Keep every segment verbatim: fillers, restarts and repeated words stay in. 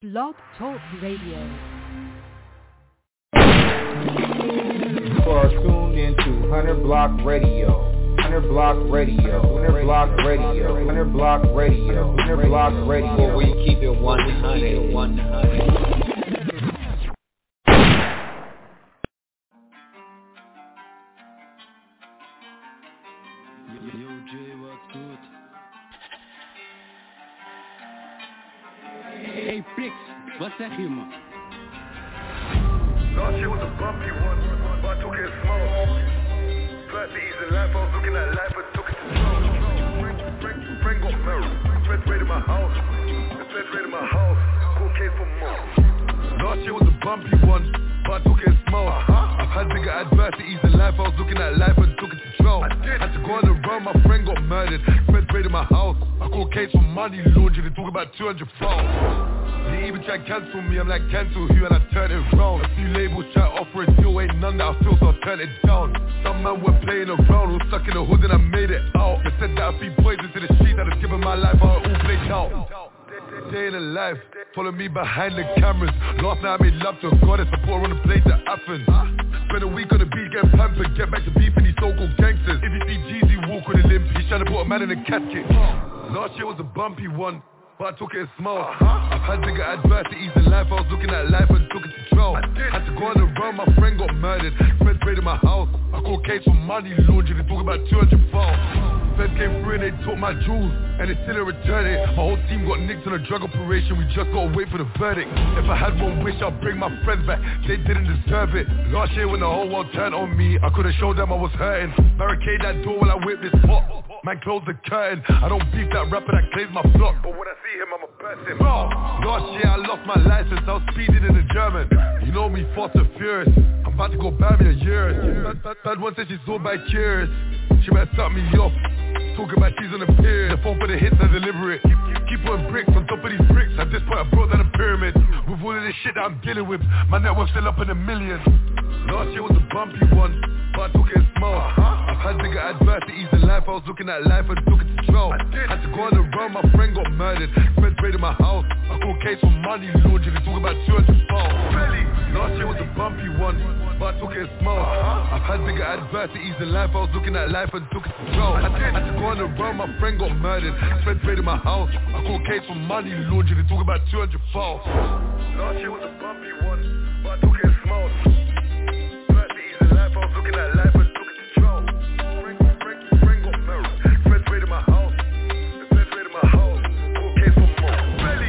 Blog Talk Radio. You are tuned into Hundred Block Radio. Hundred Block Radio. Hundred Block Radio. Hundred Block Radio. Hundred Block Radio. Where we keep it one hundred. One hundred. Hey Flix, wat zeg je man? Last year was a bumpy one, but I took it small. Tried to ease in life, I was looking at life, but took it to slow. Friend got married, friends raided my house. The friends raided my house, court case for more. Last year was a bumpy one, but I took it small. Uh-huh. I've had bigger adversities in life, I was looking at life and took it to troll. Had to go on the road, my friend got murdered. Friends raided my house, I caught case for money laundering. They talk about two hundred phones. They even try to cancel me, I'm like cancel who, and I turn it round. A few labels try to offer a deal, ain't none that I feel, so I turn it down. Some man were playing around, was stuck in the hood and I made it out. They said that I'd be poison to the street, that I'd given my life, how it all played out. Day in the life, follow me behind the cameras. Last night I made love to God and support on the place to Athens. Spend a week on the beat, get pampered, get back to beefing these so-called gangsters. If you see Jeezy walk with a limp, he's trying to put a man in a casket. Last year was a bumpy one, but I took it small. Uh-huh. I've had bigger adversities in life, I was looking at life and took it to trial. Had to go on the road, my friend got murdered. Friends raided my house, I caught case for money laundering. They talk about two hundred phones. Feds came through and they took my jewels, and they still didn't return it. My whole team got nicked on a drug operation, we just gotta wait for the verdict. If I had one wish, I'd bring my friends back, they didn't deserve it. Last year when the whole world turned on me, I could've showed them I was hurting. Barricade that door while I whip this pot. Man, close the curtain, I don't beef that rapper that claims my flock. But when I see him, I'ma burst him. Oh, last year I lost my license, I was speeding in the German. You know me, fast and furious, I'm about to go buy me a year. Bad, bad, bad one said she's so by curious, she better suck me off. Talking about she's on the pier, the phone for the hits, I deliver it. Keep, keep, keep putting bricks on top of these bricks, at this point I brought down a pyramid. With all of this shit that I'm dealing with, my network's still up in the millions. Last year was a bumpy one, but I took it small. Uh-huh. I've had bigger adversities in life, I was looking at life and took it to trial. Had to go on the road, my friend got murdered. Friends raided my house, I caught case for money laundering. They talk about two hundred phones. Last year was a bumpy one, but I took it small. Uh-huh. I've had bigger adversities in life, I was looking at life and took it to trial. Had, had to go on the road, my friend got murdered. Friends raided my house, I caught case for money laundering. They talk about two hundred phones. Last year was a bumpy one, but I took it small. I was looking at life and took it to trial. Friend, friend, friend got married. Friends raided my house. The friends raided my house. Court case for more. Belly.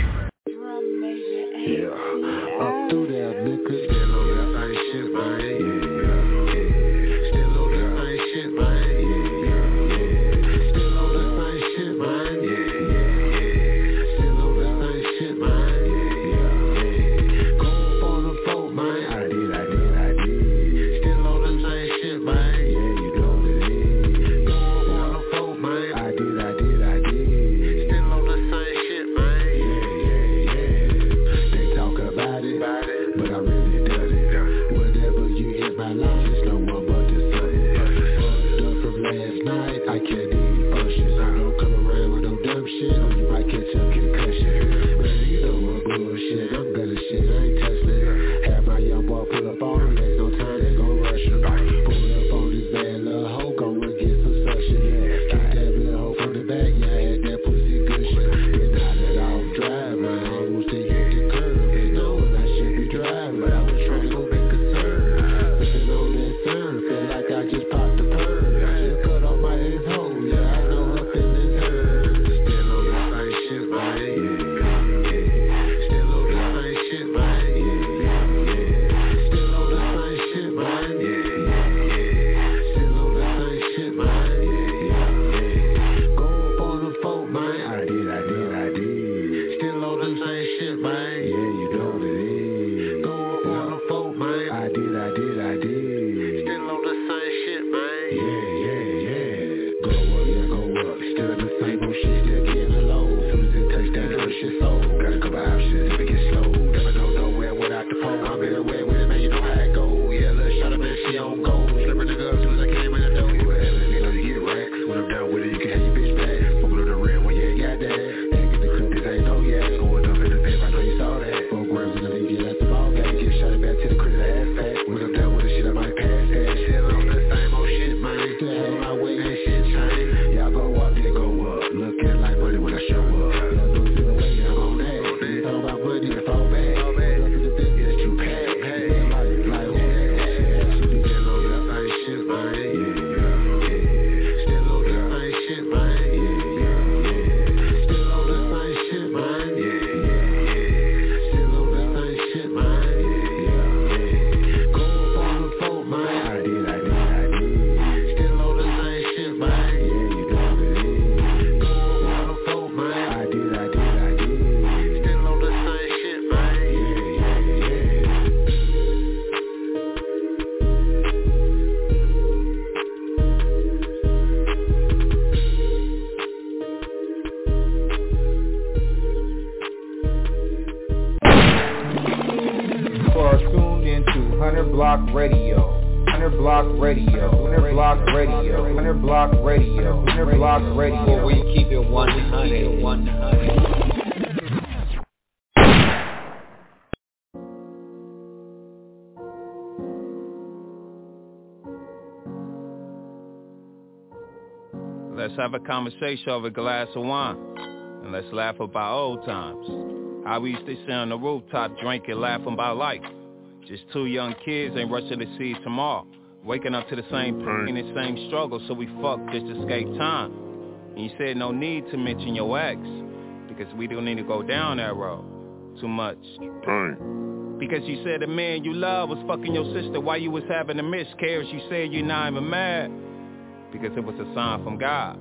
Yeah, up through there, nigga. Still on that same shit, man. Yeah, yeah. Still on that same shit, man. Yeah, yeah. Still on that same shit, man. Yeah, yeah. Still on that same shit, man. Yeah, yeah. Go up on the float, man. I did, I did, I did. Going up in the bed, I know you saw that. Hundred Block Radio. Hundred Block Radio. Hundred Block Radio. Hundred Block Radio. Hundred Block Radio. Where we keep it one hundred, one hundred. Let's have a conversation over a glass of wine, and let's laugh about old times. How we used to sit on the rooftop drinking, laughing about life. Just two young kids ain't rushing to see tomorrow, waking up to the same pain and same struggle, so we fuck just to escape time. And you said no need to mention your ex, because we don't need to go down that road too much. Pain. Because you said the man you love was fucking your sister while you was having a miscarriage. You said you're not even mad, because it was a sign from God.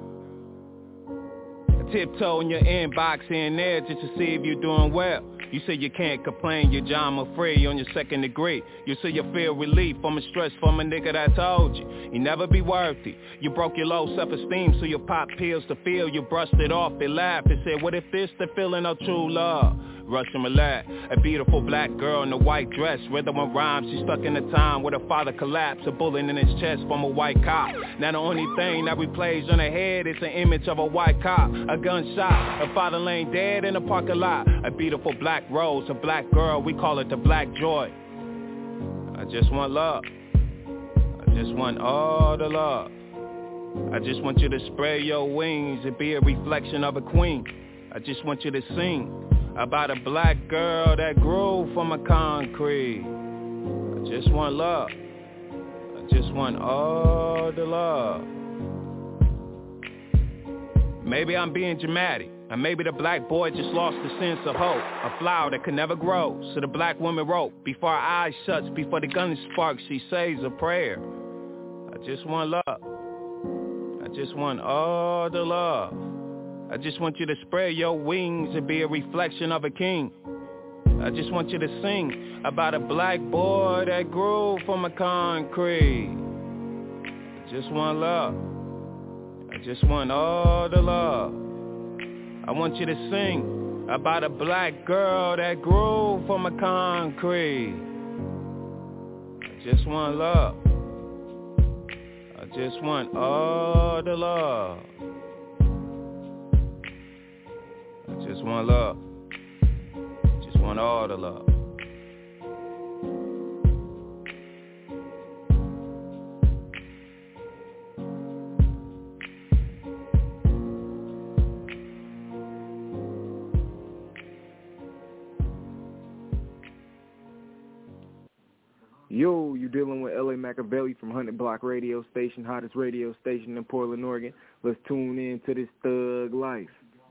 A tiptoe in your inbox in there just to see if you're doing well. You say you can't complain, you're John Free on your second degree. You say you feel relief from a stress from a nigga that told you you never be worthy. You broke your low self-esteem, so you pop pills to feel. You brushed it off, they laughed and said, what if this the feeling of true love? Rush and relax. A beautiful black girl in a white dress, rhythm and rhymes. She stuck in a time where her father collapsed, a bullet in his chest from a white cop. Now the only thing that replays on her head is an image of a white cop, a gunshot, her father laying dead in a parking lot. A beautiful black rose, a black girl, we call it the black joy. I just want love. I just want all the love. I just want you to spread your wings and be a reflection of a queen. I just want you to sing about a black girl that grew from a concrete. I just want love. I just want all the love. Maybe I'm being dramatic, or maybe the black boy just lost the sense of hope, a flower that could never grow. So the black woman wrote, before her eyes shuts, before the gun sparks, she says a prayer. I just want love. I just want all the love. I just want you to spread your wings and be a reflection of a king. I just want you to sing about a black boy that grew from a concrete. I just want love. I just want all the love. I want you to sing about a black girl that grew from a concrete. I just want love. I just want all the love. I just want love. Just want all the love. Yo, you dealing with L A Machiavelli from Hundred Block Radio Station, hottest radio station in Portland, Oregon. Let's tune in to this thug life.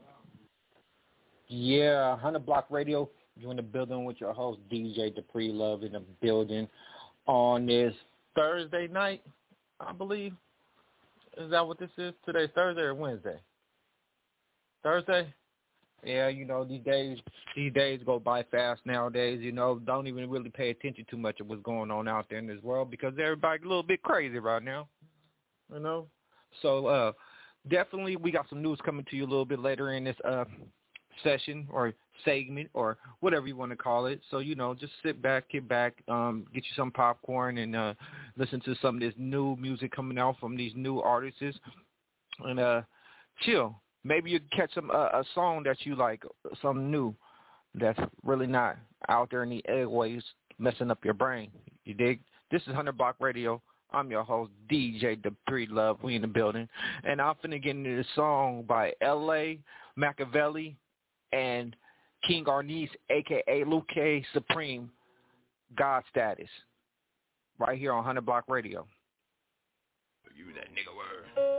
Yeah, Hundred Block Radio. You're in the building with your host, D J Dupree Love, in the building on this Thursday night, I believe. Is that what this is? Today's Thursday or Wednesday? Thursday? Yeah, you know, these days these days go by fast nowadays, you know. Don't even really pay attention too much of what's going on out there in this world because everybody's a little bit crazy right now, you know. So uh, definitely we got some news coming to you a little bit later in this uh, session or segment or whatever you want to call it. So, you know, just sit back, get back, um, get you some popcorn and uh, listen to some of this new music coming out from these new artists and uh, chill. Maybe you catch some uh, a song that you like, something new that's really not out there in the airways messing up your brain. You dig? This is Hundred Block Radio. I'm your host, D J Dupree Love. We in the building. And I'm finna get into this song by L A Machiavelli and King Arnese, a k a. Luke Supreme, God Status, right here on Hundred Block Radio. You that nigga word.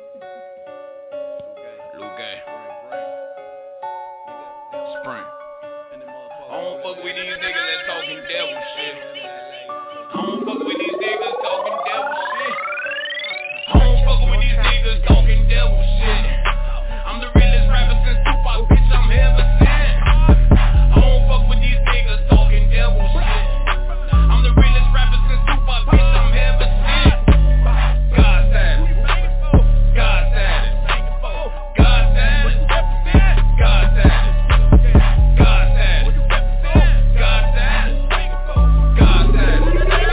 Spring. I don't fuck with these niggas that talking devil shit. I don't fuck with these niggas talking devil shit. I don't fuck with these niggas talking devil shit. I'm the realest rapper since Tupac, bitch, I'm heaven sent. I don't fuck with these niggas talking devil shit. I'm the realest rapper since Tupac, bitch, I'm heaven sent. God status. God status. God status. God status. God status. God status. God status.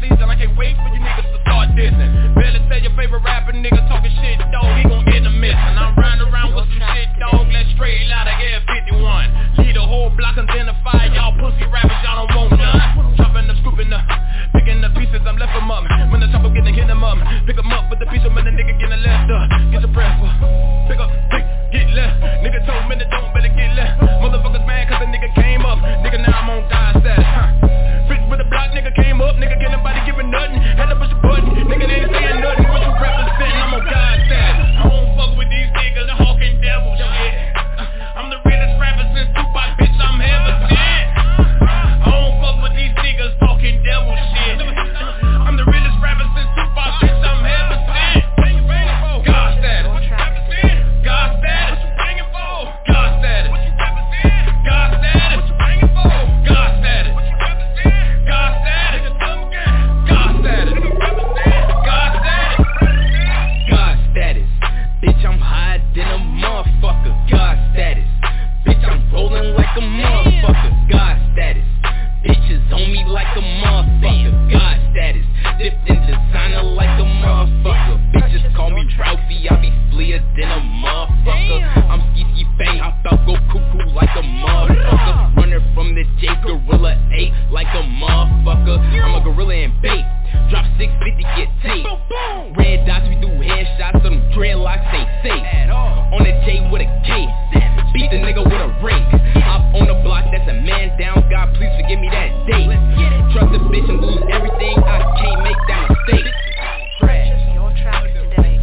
season. I can't wait for you niggas to start dissing. Barely tell your favorite rapper nigga talking shit, dog. He gon' get the missing. I'm riding around with some shit, dog. Let's straight out of Air fifty-one. Lead a whole block identify y'all pussy rappers, y'all don't want none. Chopping up, scooping up, picking the pieces, I'm left them up. When the chopper getting hit them up, pick them up with the piece of when the nigga getting left up. Get the breath up, pick up, pick, get left. Nigga told me that don't better get left. Motherfuckers mad cause the nigga came up. Nigga now I'm on God's status, huh? Bitch with the block, nigga came up. Nigga can't nobody giving nothing. Had to push a button, nigga they ain't saying nothing. What you representing, I'm on God's status. I don't fuck with these niggas, the hawking devils, yeah. I'm the realest rapper since Tupac, bitch, I'm heaven sent. I don't fuck with these niggas talking devil shit. I'm the realest rapper since Tupac, bitch, I'm heaven sent. God status, God status, God status, God status, God status, God status, God status, God status, God status, bitch, I'm higher than a motherfucker. God status, bitch, I'm rolling like a motherfucker. God status, bitches on me like a motherfucker. God status, dipped in designer like a motherfucker. Bitches call me Ralphie, I be fleer than a motherfucker. I'm ski bang, hop out, go cuckoo like a motherfucker. Running from the J Gorilla eight like a motherfucker. I'm a gorilla in bait, drop six fifty, get tape. Red dots, we do headshots, so them dreadlocks ain't safe. On the J with a K, beat the nigga with a rake. Hop on the block, that's a man down, God please forgive me that date. Trust a bitch and lose everything, I can't make that mistake. Your track today.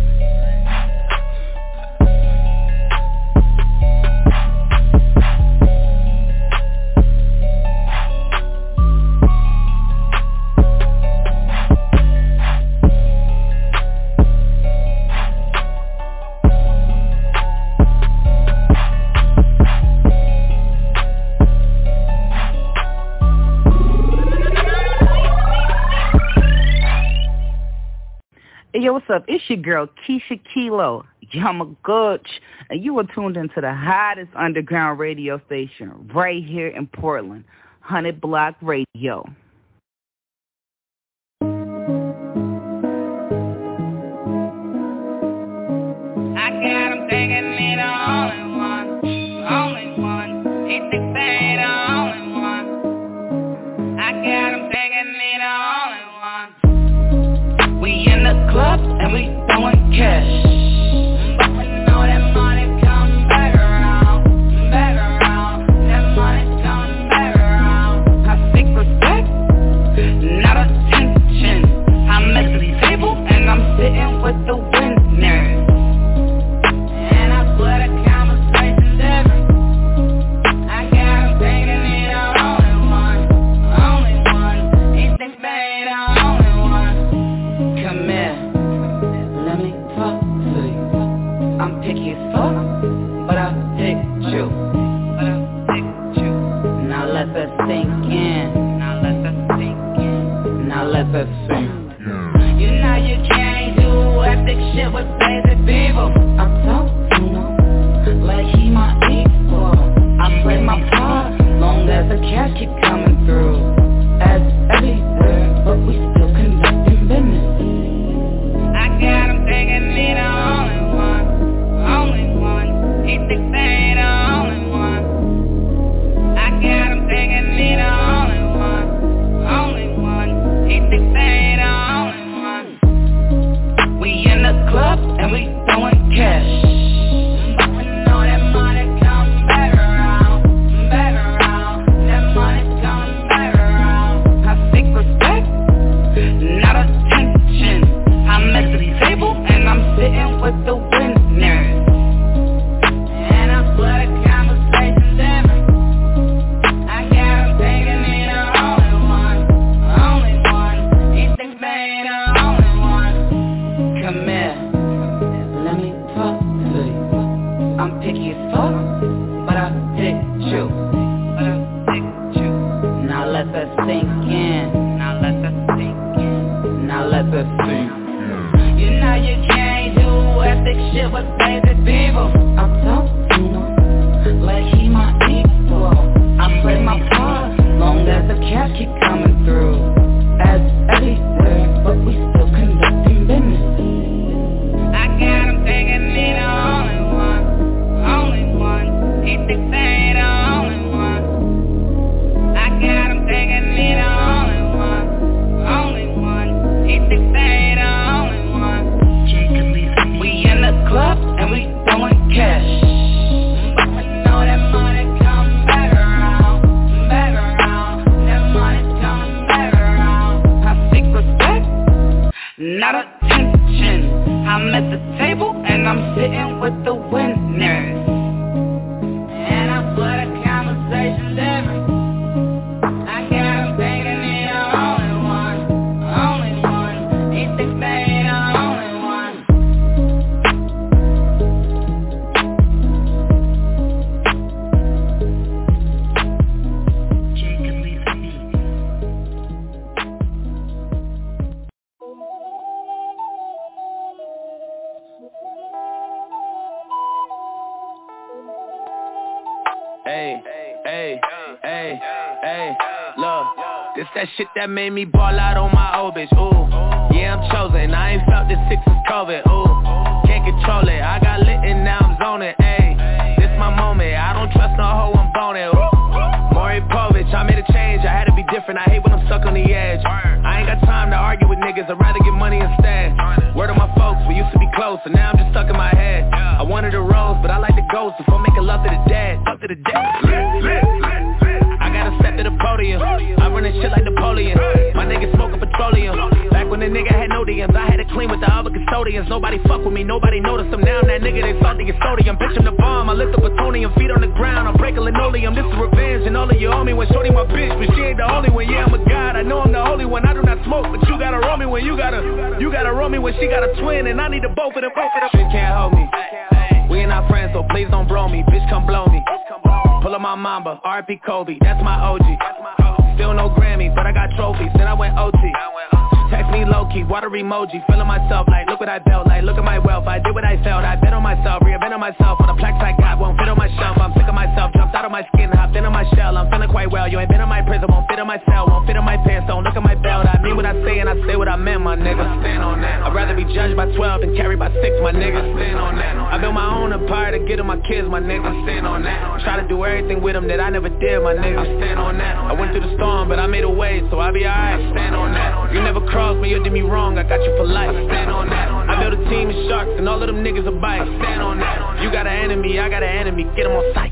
Yo, what's up? It's your girl, Keisha Kilo, Yamaguchi, and you are tuned into the hottest underground radio station right here in Portland, one hundred Block Radio. I got him thinking me the only one, only one. He thinks they the only one. I got him thinking me the only one. We in the club and we throwing cash, but we know that money come back around, back around. That money come back around. I seek respect, not attention. I'm at the table and I'm sitting with the winners. That sing. You know you can't do epic shit with baby people. I talk to him like he my equal. I play my part long as the cash keep coming through. As everywhere, but we still conducting business. I got him thinking me the only one, only one. He thinks they ain't the only one. I got him thinking me the only one, only one. He thinks they ain't the only one. We in the club and we throwing cash, but we know that money come back around, back around. That money come back around. I seek respect, not attention. I'm at the table and I'm sitting with the winners. And I put a conversation different. I got him thinking me the only one, only one. He thinks they ain't the only one. Come here, let me talk to you. I'm picky as fuck, but I picked you. But I picked you. Now let that sink in. Now let that sink in. Now let that sink in. You know you can't do epic shit with baby people. I talk to him like he my equal. I play my part long as the cash keep coming through. ass everywhere, but we still conducting business. I got him thinking he the only one, only one. He thinks they ain't the only one. I got him thinking he the only one, only one. He thinks they ain't the only one. We in the club and we throwing cash, but we know that money come back around, back around. That money's coming back around. I seek respect, not attention. I'm at the table and I'm sitting with the winners, and I put a conversation different. I got him thinking he the only one, only one. He thinks they ain't the only one. Hey, hey, hey, hey, look, this that shit that made me ball out on my old bitch, ooh. Yeah, I'm chosen, I ain't felt this six since COVID, ooh. Can't control it, I got lit and now I'm zoning, ayy. This my moment, I don't trust no hoe, I'm boning, ooh. Maury Povich, I made a change, I had to be different, I hate when I'm stuck on the edge. I ain't got time to argue with niggas, I'd rather get money instead. Word of my folks, we used to be close, and now I'm just stuck in my head. I wanted a rose, but I like the ghost, if I'm making love to the dead, love to the dead. I gotta step to the podium, I run this shit like Napoleon. My niggas smoking petroleum. Back when the nigga had no D Ms, I had to clean with the other custodians. Nobody fuck with me, nobody noticed him. Now I'm that nigga, they salty and sodium. Bitch, I'm the bomb, I lift up plutonium. Feet on the ground, I'm breaking linoleum. This is revenge, and all of you owe me when shorty my bitch, but she ain't the only one. Yeah, I'm a god, I know I'm the holy one. I do not smoke, but you gotta roll me when you gotta You gotta roll me when she got a twin, and I need the both of them, both of them. Shit can't hold me, we ain't not friends, so please don't blow me. Bitch, come blow me. Pull up my mamba, R I P Kobe, that's my O G. Still no Grammys, but I got trophies, then I went O T. Text me low-key, water emoji, feeling myself like, look what I built, like, look at my wealth, I did what I felt, I bet on myself, reinvented myself, on the plaques I got, won't fit on my shelf, I'm sick of myself, jumped out of my skin, hopped into my shell, I'm feeling quite well, you ain't been in my prison, won't fit in my cell, won't fit in my pants, don't look at my belt, I mean what I say and I say what I meant, my nigga, stand on that, I'd rather be judged by twelve than carried by six, my nigga, stand on that, I built my own empire to get to my kids, my nigga, stand on that, try to do everything with them that I never did, my nigga, stand on that, I went through the storm, but I made a way, so I'll be alright, stand on that, you never crossed me, you did me wrong, I got you for life, I stand on that. I built a team of sharks and all of them niggas are bites, I stand on that. You got an enemy, I got an enemy, get them on sight.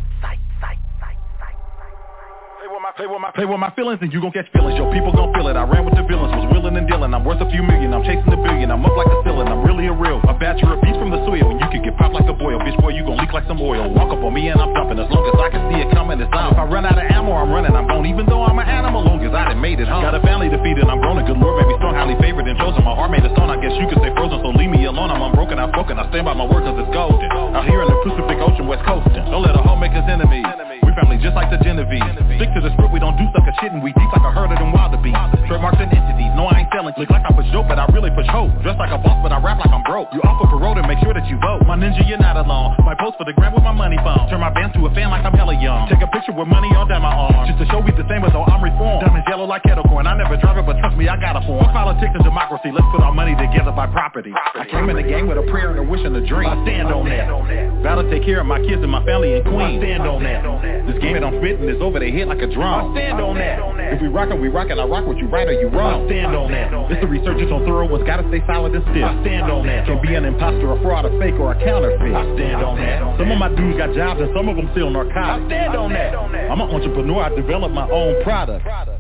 Play with my, play with my feelings and you gon' catch feelings. Yo, people gon' feel it. I ran with the villains, was willing and dealing. I'm worth a few million, I'm chasing the billion. I'm up like a ceiling, I'm really a real. A batcher of beats from the soil, and you can get popped like a boil. Bitch boy, you gon' leak like some oil. Walk up on me and I'm dumping. As long as I can see it coming, it's on. If I run out of ammo, I'm running. I'm gone, even though I'm an animal. Long as I done made it home. Got a family to feed and I'm grown. A good Lord made me strong, highly favored and chosen. My heart made a stone, I guess you could say frozen. So leave me alone, I'm unbroken, I'm broken. I stand by my word cause it's golden. Out here in the Pacific Ocean, West Coastin'. Don't let a hoe make us enemies. Family just like the Genevieve. Stick to the script, we don't do sucker shit and we deep like a herd of them wildebeest. Trademarks and entities, no I ain't selling. Look like I push dope, but I really push hope. Dress like a boss, but I rap like I'm broke. You offer parole to make sure that you vote. My ninja, you're not alone. Might post for the gram with my money phone. Turn my band to a fan like I'm hella young. Take a picture with money all down my arm. Just to show we the same as though I'm reformed. Diamonds yellow like kettle corn. I never drive it, but trust me, I got a form. Politics and democracy, let's put our money together by property. I came in the game with a prayer and a wish and a dream. I stand on that. Vow to take care of my kids and my family and queen. I stand on that. This game that I'm spitting is over their head like a drum. I stand on that. If we rockin', we rockin'. I rock what you right or you wrong. I stand on that. It's the researchers on thorough ones gotta stay solid and stiff. I stand on that. Can be an imposter, a fraud, a fake, or a counterfeit. I stand on that. Some of my dudes got jobs and some of them still narcotics. I stand on that. I'm an entrepreneur. I develop my own product.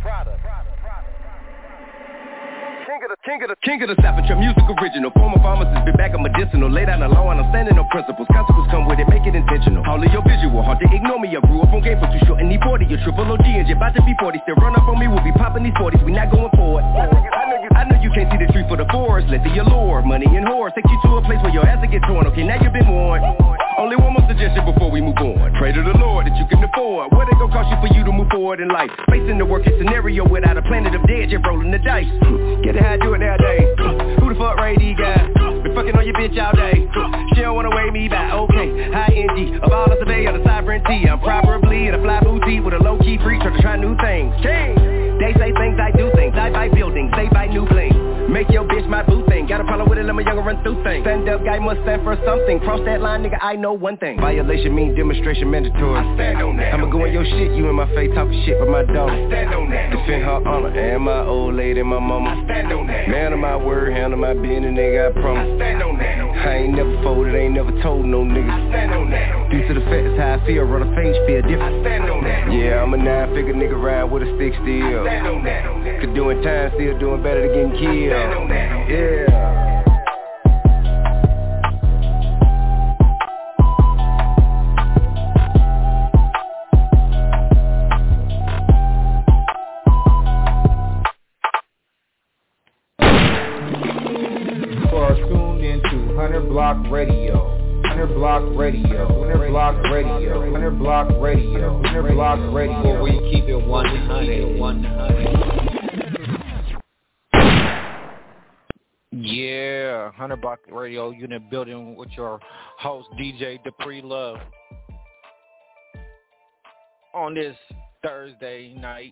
King of the, king of the, king of the South, your music original. Former pharmacist, been back on medicinal. Lay down the law and I'm standing on principles. Consequences come with it, make it intentional. All of your visual, hard to ignore me. I grew up on game for too short and need forty. Your triple O G and you're about to be forty. Still run up on me, we'll be popping these forties. We not going forward. I know you, I know you, I know you can't see the tree for the forest. Let the allure, money and whores take you to a place where your ass will get torn. Okay, now you've been warned. Only one more suggestion before we move on. Pray to the Lord that you can afford. What it gon' cost you for you to move forward in life? Facing the worst case scenario without a planet of dead, you're rolling the dice. Get it how I do it nowadays. Who the fuck Ray D guy? Been fucking on your bitch all day. She don't wanna weigh me back. Okay, high N G of all the survey of the sovereignty. I'm probably in a fly boutique with a low key freak trying to try new things. King. They say things, I do things. I buy buildings, they Make your bitch my boo thing. Got a problem with it, let my younger run through things. Stand up guy must stand for something. Cross that line, nigga, I know one thing. Violation mean demonstration mandatory. I stand on that. I'ma go in your shit, you in my face talking shit for my dog. I stand on that. Defend her honor and my old lady, my mama. I stand on that. Man of my word, handle my business, nigga, I promise. I stand on that. I ain't never folded, ain't never told no nigga. I stand on that. Due to the fact that's how I feel, run a page, feel different. I stand on that. Yeah, I'm a nine-figure nigga ride with a stick still. I stand on that. Could doing time, still doing better than getting killed. I stand on that. Yeah. Block Radio, Hundred Block Radio, Hundred Block Radio, Hundred Block Radio, Hundred Block Radio. Where we keep it one hundred, one hundred. Yeah, Hundred Block Radio unit building with your host D J Dupree Love on this Thursday night.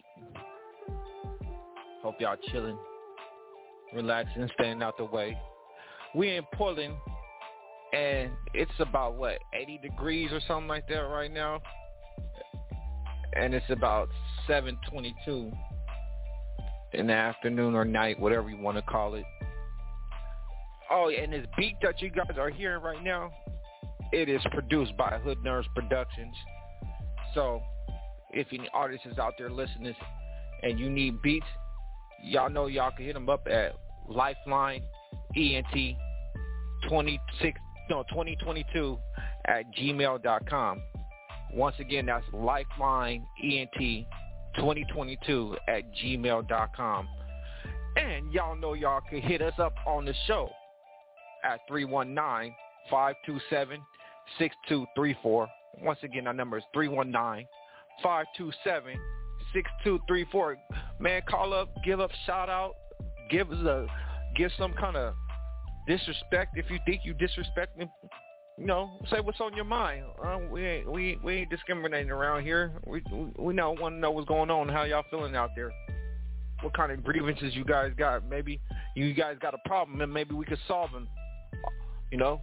Hope y'all chilling, relaxing, staying out the way. We in Portland. And it's about, what, eighty degrees or something like that right now. And it's about seven twenty-two in the afternoon or night, whatever you want to call it. Oh, and this beat that you guys are hearing right now, it is produced by Hood Nerds Productions. So if any artists is out there listening and you need beats, y'all know y'all can hit them up at Lifeline E N T twenty-six. No, twenty twenty-two at gmail dot com. Once again, that's Lifeline E N T twenty twenty-two at gmail dot com. And y'all know y'all can hit us up on the show at three one nine, five two seven, six two three four. Once again, our number is three one nine, five two seven, six two three four. Man, call up, give up, shout out, give us a, give some kind of disrespect if you think you disrespecting, you know, say what's on your mind. Uh, we ain't we we ain't discriminating around here. We we know want to know what's going on, how y'all feeling out there, what kind of grievances you guys got. Maybe you guys got a problem and maybe we could solve them. You know,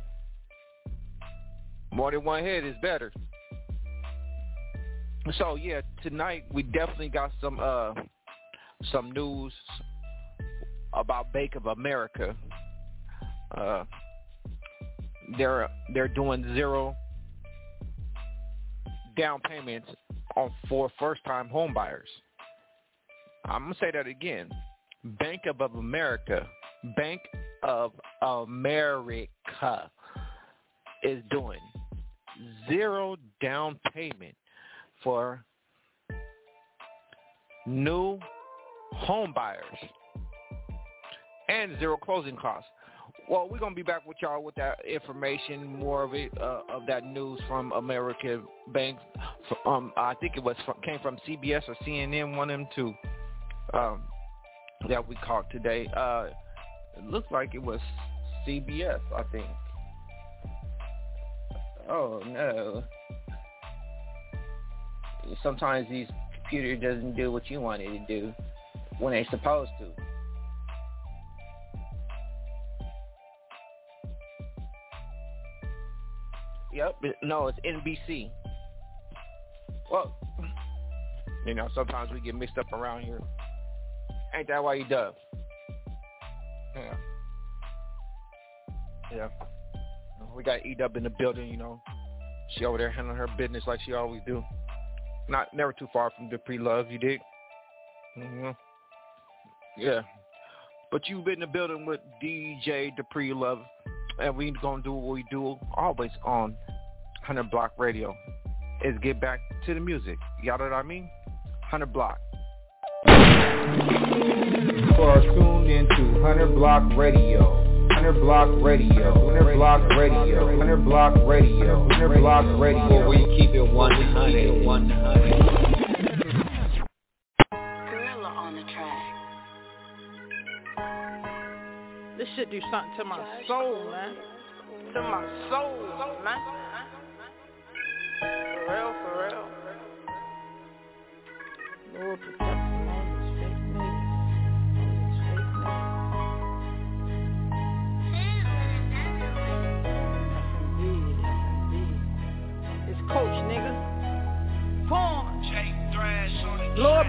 more than one head is better. So yeah, tonight we definitely got some uh some news about Bank of America. Uh, they're they're doing zero down payments on for first-time home buyers. I'm gonna say that again. Bank of America, Bank of America is doing zero down payment for new home buyers and zero closing costs. Well, we're going to be back with y'all with that information, more of it, uh, of that news from American Bank. Um, I think it was from, came from C B S or C N N, one of them two, um, that we caught today. Uh, it looked like it was C B S, I think. Oh, no. Sometimes these computers doesn't do what you want it to do when they're supposed to. Yep, no, it's N B C. Well, you know, sometimes we get mixed up around here. Ain't that why you dub? Yeah. Yeah. We got E-Dub in the building, you know. She over there handling her business like she always do. Not never too far from Dupree Love, you dig? Mm-hmm. Yeah. But you've been in the building with D J Dupree Love. And we gonna do what we do always on Hundred Block Radio, is get back to the music. Y'all know what I mean? Hundred Block. You are tuned into Hundred Block Radio. Hundred Block Radio. Hundred Block Radio. Hundred Block Radio. Hundred Block Radio. Where we keep it one hundred, one hundred. Gorilla on the track. This shit do something to my soul, man. To my soul, man. For real, for real. Lord protect me, man. It's fake news. It's fake news.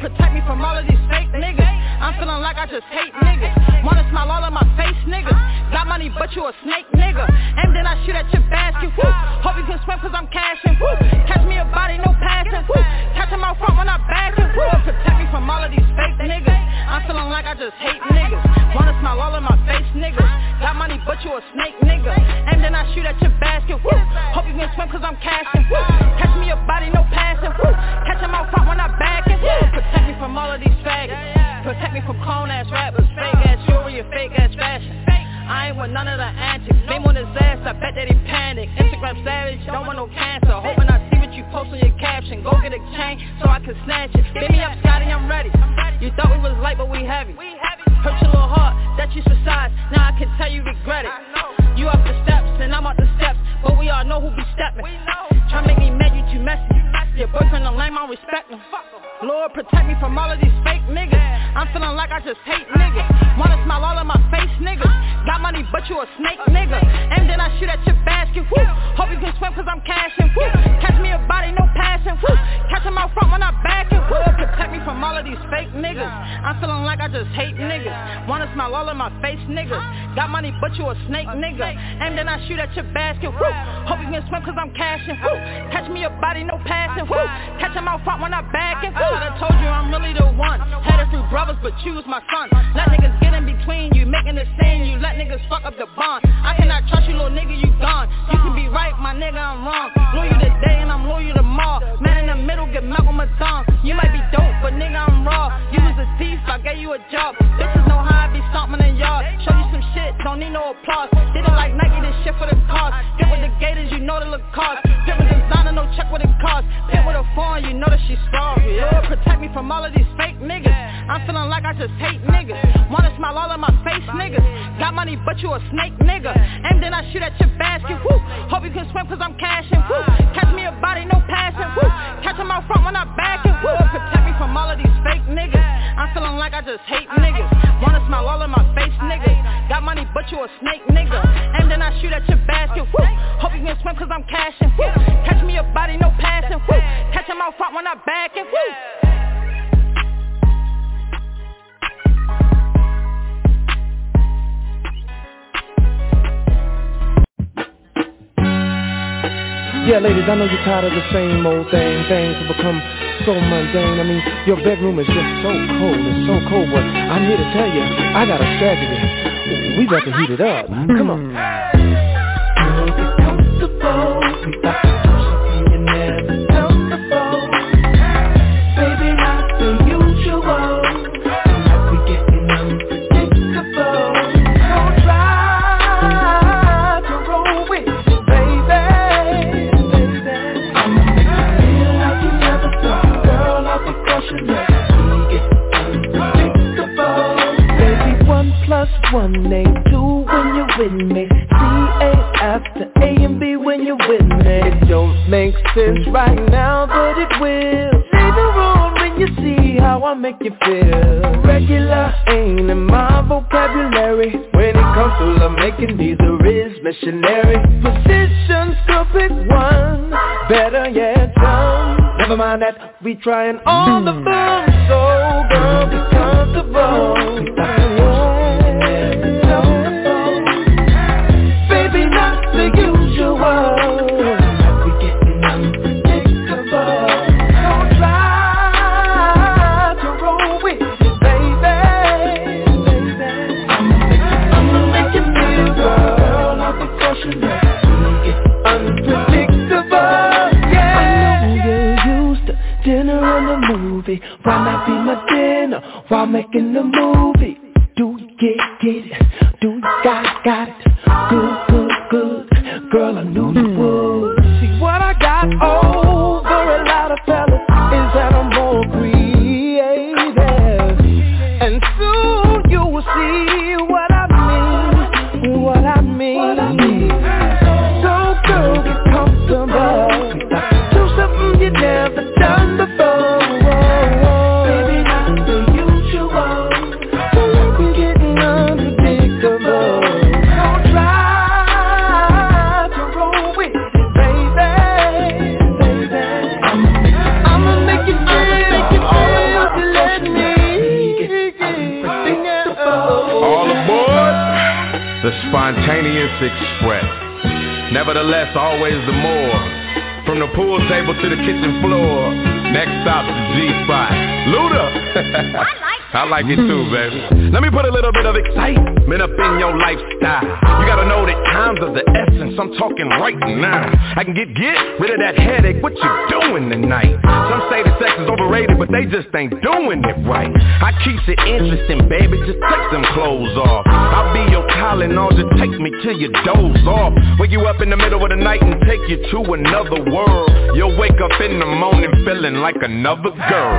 protect me from all of these fake niggas. I'm feeling like I just hate niggas. Wanna smile all in my face, niggas. Got money, but you a snake, nigga. And then I shoot at your basket, woo. Hope you can swim cause I'm cashing, woo. Catch me a body, no passing, woo. Catch him out front when I'm backing, woo. Protect me from all of these fake niggas. I'm feeling like I just hate niggas. Wanna smile all in my face, niggas. Got money, but you a snake, nigga. And then I shoot at your basket, woo. Hope you can swim cause I'm cashing, woo. Catch me a body, no passing, woo. Catch him out front when I'm backing, woo. Protect me from all of these faggots. Protect me from clone-ass rappers, fake-ass jewelry and fake-ass fashion. I ain't with none of the antics. Name on his ass, I bet that he panic. Instagram savage, don't want no cancer. Hoping I see what you post on your caption. Go get a chain so I can snatch it. Beat me up, Scotty, I'm ready. You thought we was light, but we heavy. Hurt your little heart, that you suicide. Now I can tell you regret it. You up the steps and I'm up the steps, but we all know who be stepping. Try make me mad, you too messy. Your boyfriend a lame, I don't respect him. Lord, protect me from all of these fake niggas. I'm feeling like I just hate niggas. Wanna smile all in my face, niggas. Got money, but you a snake, nigga. And then I shoot at your basket, woo. Hope you can swim cause I'm cashing, woo. Catch me a body, no passing, woo. Catch him out front when I'm backing, woo. Protect me from all of these fake niggas. I'm feeling like I just hate niggas. Wanna smile all in my face, niggas. Got money, but you a snake, nigga. And then I shoot at your basket, woo. Hope you can swim cause I'm cashing, woo. Catch me a body, no passing, woo. Catch him out front when I'm backing, woo. I told you I'm really the one. Had a few brothers, but choose my son. Let niggas get in between you, making the scene. You let niggas fuck up the bond. I cannot trust you, little nigga, you gone. You can be right, my nigga, I'm wrong. Loyal today and I'm loyal tomorrow. Man in the middle, get Malcolm a thumb. You might be dope, but nigga, I'm raw. You was a thief, I gave you a job. Bitches know how I be stomping in yard. Show you some shit, don't need no applause. Did it like Nike, this shit for the cost. Get with the Gators, you know the look cost. Get with designer, no check what it cost. Get with a foreign, you know that she's sorry. Lord, protect me from all of these fake niggas. I'm feeling like I just hate niggas. Wanna smile all in my face, niggas. Got money, but you a snake, nigga. And then I shoot at your basket, woo. Hope you can swim cause I'm cashing, woo. Catch me a body, no passing, woo. Catch him out front when I'm backing, woo. Protect me from all of these fake niggas. I'm feeling like I just hate niggas. Wanna smile all in my face, niggas. Got money, but you a snake, nigga. And then I shoot at your basket, woo. Hope you can swim cause I'm cashing, woo. Catch me a body, no passing, woo. Catch him out front when I'm backing, woo. Yeah, ladies, I know you're tired of the same old thing. Things have become so mundane. I mean, your bedroom is just so cold. It's so cold, but I'm here to tell you, I got a strategy. We got to heat it up. Come on. Girl, get comfortable. We got to do something you never done before. Baby, not the usual. Tonight we getting unpredictable. Don't try to roll with me, baby. Plus one ain't two when you're with me. C ain't after A and B when you're with me. It don't make sense right now, but it will. Say the road when you see how I make you feel. Regular ain't in my vocabulary. When it comes to love making, these are is missionary. Positions, go pick one. Better yet, some. Never mind that, we trying all the fun. So girl, be comfortable. Baby, not the usual. We getting unpredictable. Don't try to roll with me, baby. I'ma make you feel, girl. I'll be crushing it. We get unpredictable. Yeah. I know you're used to dinner and a movie. Why not be my dinner while making the movie? Do you get, get it? Do you got, got it? Good, good, good. Girl, I knew you would. See what I got over a lot of fellas is that I'm more creative. And soon you will see what I mean, what I mean. What I mean. So girl, get comfortable. Do something you never done before. Baby, not the usual. Getting unpredictable. Don't try to roll with the spontaneous express. Nevertheless, always the more. From the pool table to the kitchen floor. Next stop, the G-Spot. Luda! I like it too, baby. Let me put a little bit of excitement up in your lifestyle. You gotta know that times of the essence, I'm talking right now. I can get, get rid of that headache, what you doing tonight? Some say that sex is overrated, but they just ain't doing it right. I keeps it interesting, baby, just take them clothes off. I'll be your Tylenol, just take me till you doze off. Wake you up in the middle of the night and take you to another world. You'll wake up in the morning feeling like another girl.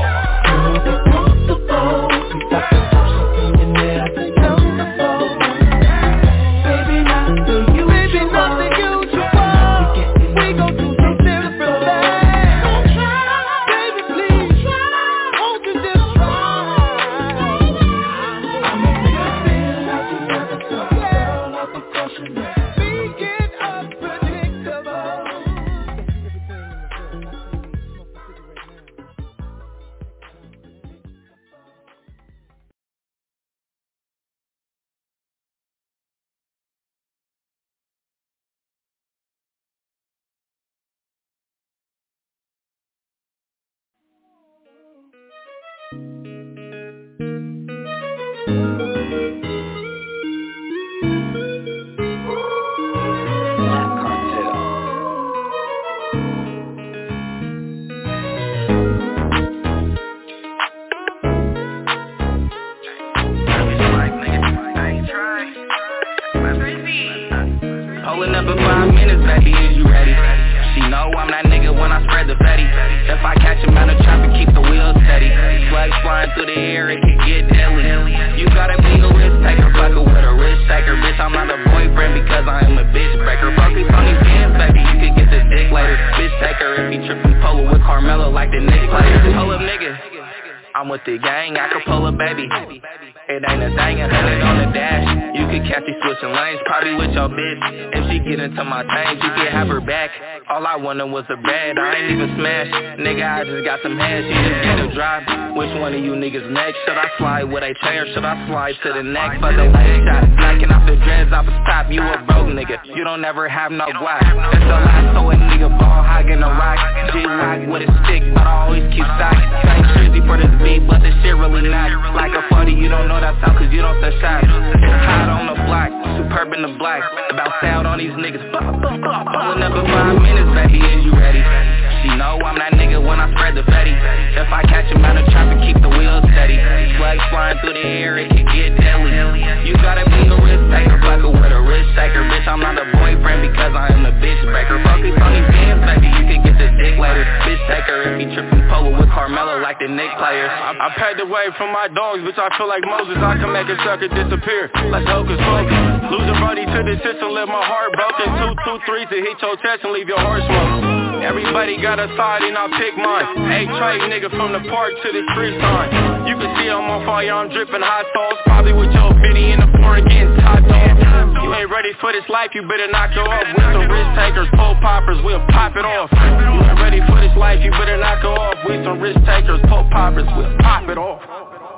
Was a bad, I ain't even smashed. Nigga, I just got some head, she just get a drop. Which one of you niggas next? Should I slide with a chair or should I slide to the neck? Fuck a leg shot, knocking off the dreads off the top. You a broke nigga, you don't ever have no guac. That's the last, so a nigga ball hogging a rock. G-Lock with a stick, but I always keep stock. Same jersey for this beat, but this shit really not. Like a forty, you don't know that sound cause you don't send shots. Hot on the block, superb in the black. About out on these niggas, pulling up in five minutes, baby. Is you ready? She know I'm that nigga when I spread the fetty. If I catch him out of traffic, keep the wheels steady. Flags flying through the air, it can get deadly. You gotta be a risk taker, fucker with a risk taker. Bitch, I'm not a boyfriend because I am a bitch breaker. Focus on these bands, baby, you can get the dick later. Bitch taker if he trippin' polo with Carmelo like the Knicks players. I, I paid the way from my dogs, bitch, I feel like Moses. I can make a sucker disappear, like hocus pocus. Losing body to the system, left my heart broken. Two, two, threes to hit your chest and leave your heart smoke. Everybody got a side and I'll pick mine. Hey, trade nigga from the park to the street sign. You can see I'm on fire, I'm dripping hot sauce. Probably with your bitty in the floor getting top off. You ain't ready for this life, you better knock her off. With some risk takers, pull poppers, we'll pop it off. You ain't ready for this life, you better knock her off. With some risk takers, pull poppers, we'll pop it off.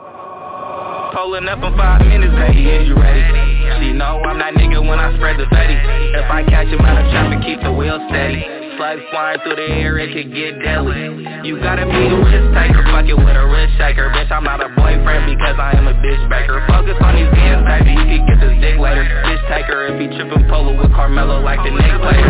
Pulling up in five minutes, baby, is you ready? She know I'm that nigga when I spread the fetty. If I catch him out of traffic, keep the wheels steady. Slugs flying through the air, it could get deadly. You gotta be a risk taker, fuck it with a wrist shaker. Bitch, I'm not a boyfriend because I am a bitch breaker. Focus on these bands, baby, you can get this dick later. Bitch taker if he trippin' polo with Carmelo like the Knicks player.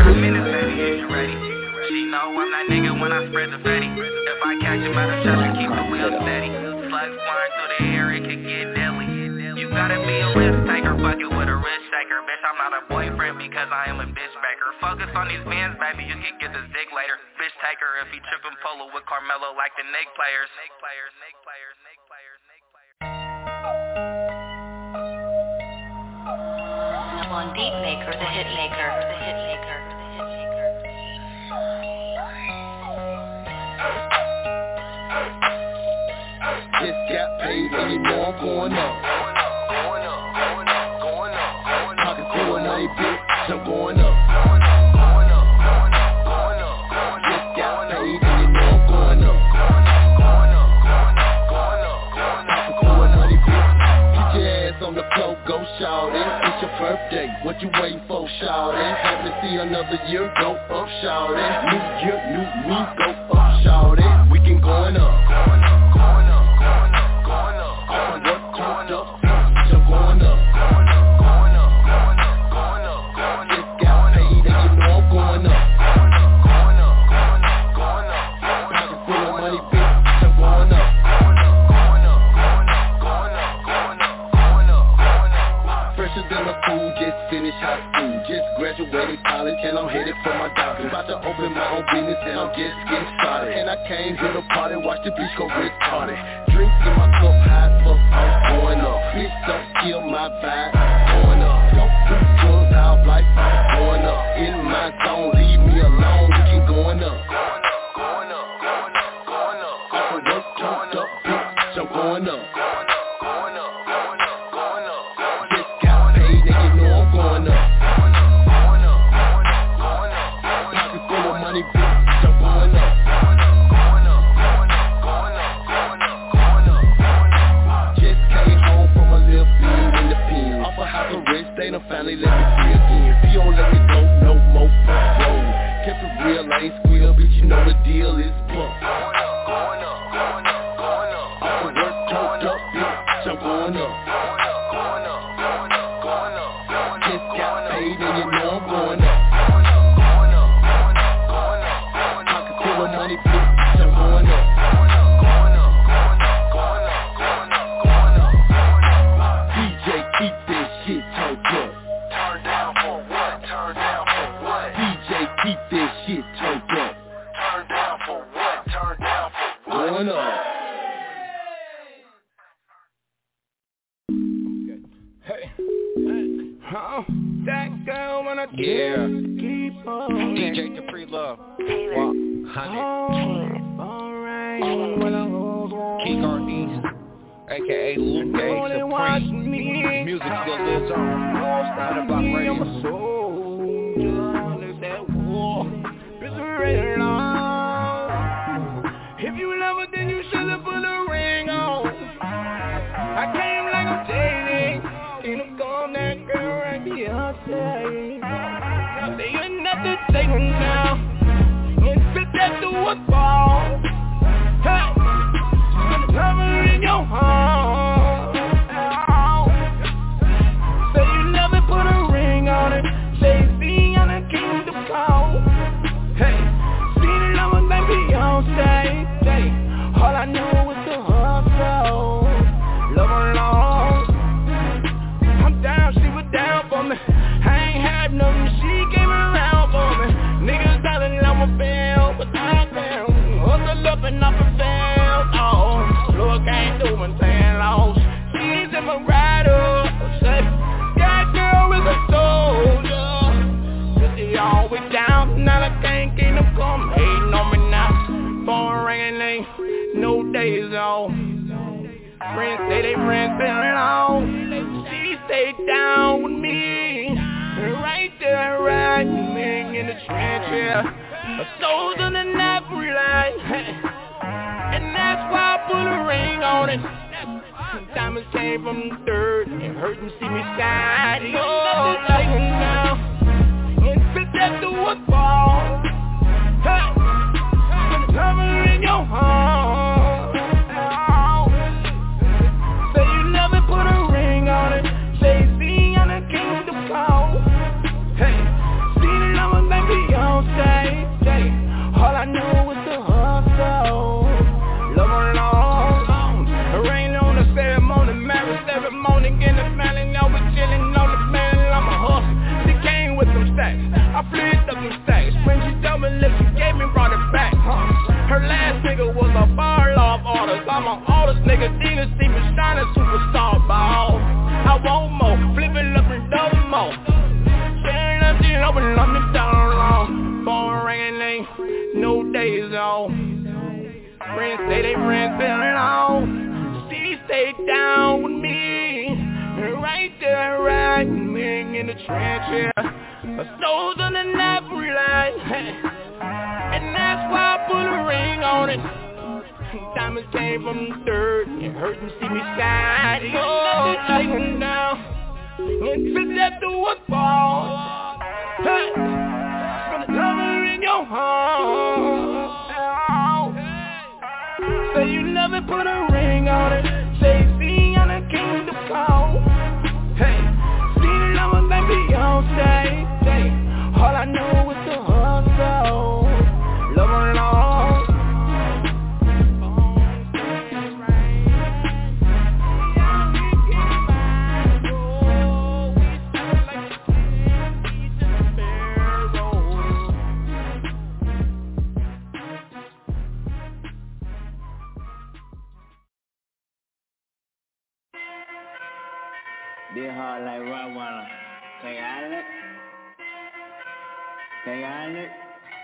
She know I'm that nigga when I spread the fetty. If I catch him out of traffic, keep the wheels steady. Slugs flying through the air, it could get deadly. You gotta be a risk taker, fuck it with a wrist shaker. Bitch, I'm not a boyfriend because I am a bitch breaker. Focus on these bands, baby, you can get this dick later. Bitch taker if he trippin' polo with Carmelo like the Knicks players. Knicks players, Knicks players, Knicks players, Knicks players. I'm on Beat Maker, the hit maker, the hit maker, the hit maker. Just got paid anymore, I'm going up. Pockets full of money, bitch, I'm going up. Just got paid anymore, I'm going up. Pockets full of money, bitch, get your ass on the floor, go shout it. Put a birthday, what you waiting for, shawty? Hope to see another year go up, shawty. New year, new me, go up, shawty. We can going up, going up, going up, going up, going up. Off my work, turned up, so going up, going up, going up, going up, going up, going up. Just got paid and you know I'm going up, going up, going up, going up, going up. Pocket full of money, bitch, so going up. Than a fool, just finished high school, just graduated college, and I'm headed for my doctor. About to open my own business, and I'm just getting started. And I came here to party, watch the bitch go retarded. Drinks in my cup, high as fuck, I'm going up. Bitch, don't kill my vibe, going up. Don't do drugs, out life, I'm going up. In my zone, leave me alone, we can going up. Going up, going up, going up, going up. Off of work, turned up, bitch, so going up. Going up, going up, going up, pocket full of money, bitch, so going up, going up, going up, going up, going up, going up, going up. Just came home from a little bean in the pen. Off a house arrest, they done finally let me free again. If you don't let me go, no more road. Kept it real, I ain't squeal, bitch, you know the deal is bump. Going up, going up, going up, going up. Off the work, turned up, bitch, so going up. And you know I'm going up, going up, going up, going up. Pocket full of money, bitch, I'm going up, going up, going up, going up, going up, going up, going up. D J, keep this shit turned up. Turn down for what? Turn down for what? D J, keep this shit turned up. Turn down for what? Turn down for what? Going up. Hey, huh? That girl wanna yeah. keep on. D J Dupree Love. one hundred. King Artiste, aka Luke Supreme. Music still lives on. Hundred Block Radio. If you love her, then you should've put a ring on. I came like I'm dating. Ain't no gone that girl right Beyonce. Say you're not the same now. And spit that to a ball. Hey, love her in your heart. Say you never put a ring on it. Say see on the kingdom call. Hey, see the love like Beyonce. Hey, all I knew was the hustle. Love her long. Down, she was down for me. I ain't had nothing, she came around for me. Niggas telling I'm a fail, but I fail. Hustle up and up and fail. Oh, look, I ain't doing ten lost. She's in my rider. Say, that girl is a soldier. Cause they always down, now I can't keep them come hating on me now. Phone ringing, ain't no days off. Friends say they friends feeling on. She stayed down with me, right there, right me in the trench, yeah. Her soul's on the knife light, and that's why I put a ring on it. Diamonds came from the dirt, it hurt to see me shine. Oh, like it now, and spit that to a ball. Hey, love her in your heart. Put a ring on it. Say see on the kingdom call. Hey, see the love like Beyonce. Hey, all I knew was the hustle. Love her long. Rain on the ceremony, marriage ceremony, in the family, now we chillin' on the man. I'm a hustle. She came with some stacks. I flipped up some stacks. When she told me lift, she gave me, brought it back. Huh? Her last nigga was a bar law orders. I'm an artist, nigga. Dina see me shining superstar ball. I want more, flip it up and double more. Sharing up, she open up the door long. Phone ringing, ain't no days off. Friends say they friends feeling on. She stayed down with me, right there, right me in the trench, yeah. Her soul's on the knife light. And that's why I put a ring on it. Diamonds came from the dirt, it hurt to see me shine. Oh, like it now, And fit that through a ball. Hey, spend a dollar in your heart. Say you never put a ring on it. Say see on the king to call. Hey, see the numbers that Beyonce. Hey, all I know is the hustle. Love alone. Be hard like Rottweiler. Can I handle it? Can I handle it?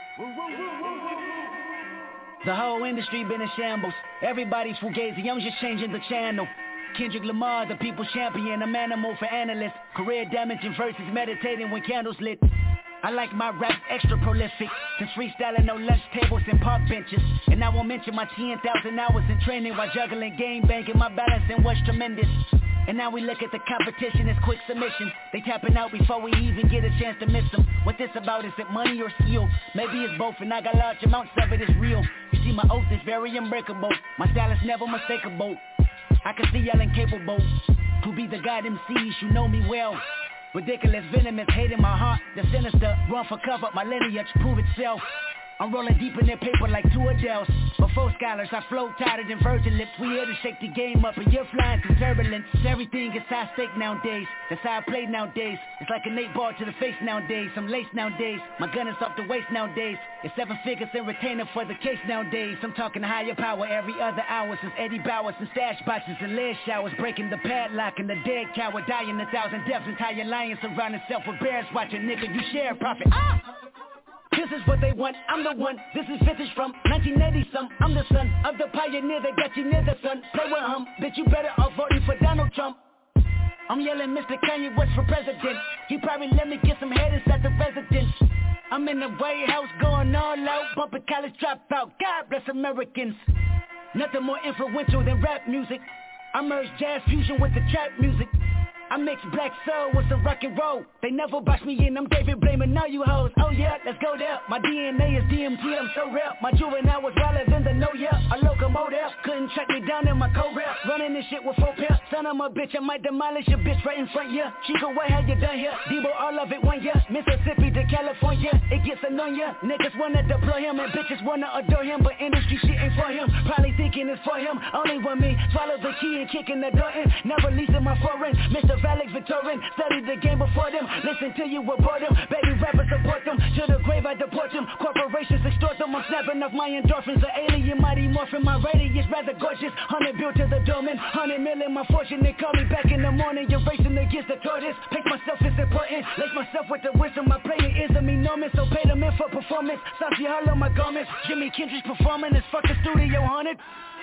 The whole industry been in shambles. Everybody's fugazi, I'm just changing the channel. Kendrick Lamar, the people's champion, I'm animal for analysts. Career damaging verses, meditating when candles lit. I like my rap extra prolific, since freestyling no lunch tables and park benches. And I won't mention my ten thousand hours in training while juggling game banking, my balancing was tremendous. And now we look at the competition as quick submission. They tapping out before we even get a chance to miss them. What this about, is it money or skill? Maybe it's both, and I got large amounts of it, it's real. You see my oath is very unbreakable. My style is never mistakable. I can see y'all incapable to be the god M Cs, you know me well. Ridiculous, venomous, hate in my heart. The sinister, run for cover, my lineage prove itself. I'm rolling deep in their paper like two Adeles. Before scholars, I flow tighter than virgin lips. We here to shake the game up and you're flying through turbulence. Everything is high stake nowadays. That's how I play nowadays. It's like an eight ball to the face nowadays. I'm laced nowadays. My gun is off the waist nowadays. It's seven figures and retainer for the case nowadays. I'm talking higher power every other hour since Eddie Bowers and stash boxes and lead showers. Breaking the padlock and the dead coward dying a thousand deaths. Entire lion surround itself with bears watching. Nigga, you share profit. Ah! This is what they want, I'm the one. This is vintage from nineteen eighty some. I'm the son of the pioneer that got you near the sun. Play with him, bitch, you better off voting for Donald Trump. I'm yelling Mister Kanye West for president. He probably let me get some head inside the residence. I'm in the White House going all out, bumping college dropout. God bless Americans. Nothing more influential than rap music. I merge jazz fusion with the trap music. I mix black soul with some rock and roll. They never box me in, I'm David blaming all you hoes. Oh yeah, let's go there. My D N A is D M T, I'm so rare. My juvenile was wilder than the no yeah. A locomotive, couldn't track me down in my co-rap. Running this shit with four pair. Son of a bitch, I might demolish your bitch right in front, yeah. Chico, what have you done here? Debo, all of it one year. Mississippi to California, it gets annoying, yeah. Niggas wanna deploy him and bitches wanna adore him, but industry shit ain't for him. Probably thinking it's for him, only one me. Swallow the key and kicking the door in. Never leasing my foreign. Mister Alex Victorian, studied the game before them. Listen till you abort them. Baby rappers support them. To the grave I deport them. Corporations extort them. I'm snapping off my endorphins. The alien mighty morphin. My radius rather gorgeous. Hundred built to the domain. Hundred million my fortune. They call me back in the morning. You're racing against the tortoise. Pick myself is important. Lace myself with the wisdom. My playing is of me enormous. So pay them in for performance. Sachi Harlow my garments. Jimmy Kendrick's performing. This fucking studio haunted.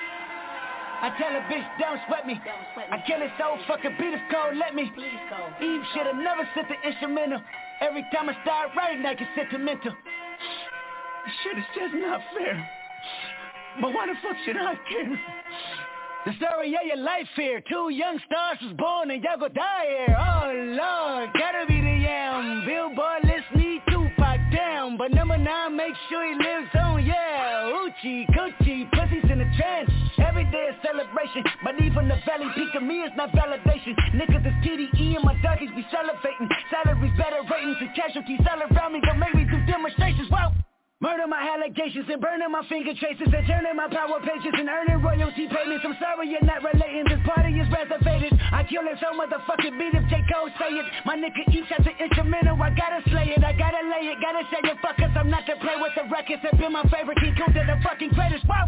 I tell a bitch, don't sweat me. Don't sweat me. I kill it so fucking beat if cold, let me. Please go. Eve should've never sent the instrumental. Every time I start writing, I get sentimental. This shit is just not fair. But why the fuck should I care? The story of your life here. Two young stars was born and y'all go die here. Oh Lord, gotta be the yam. Billboard list need Tupac down. But number nine, make sure he lives on, yeah. Oochie, coochie, pussies in the trance. Every day is celebration, but even the valley peak of me is not validation. Niggas is T D E and my doggies be salivating. Salaries better ratings and casualties all around me. Don't make me do demonstrations, wow. Murder my allegations and burning my finger traces and turning my power pages and earning royalty payments. I'm sorry you're not relating, this party is reservated. I kill it so motherfucking beat if J. Cole say it. My nigga each has an instrumental, I gotta slay it, I gotta lay it. Gotta say you fuckers, I'm not to play with the records. Have been my favorite, King Kunta the fucking greatest, wow.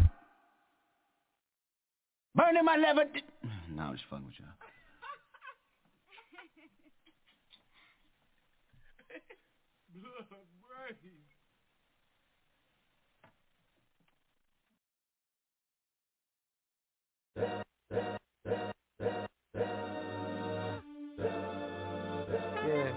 Burning my lever. No, I'm just fucking with y'all. Yeah.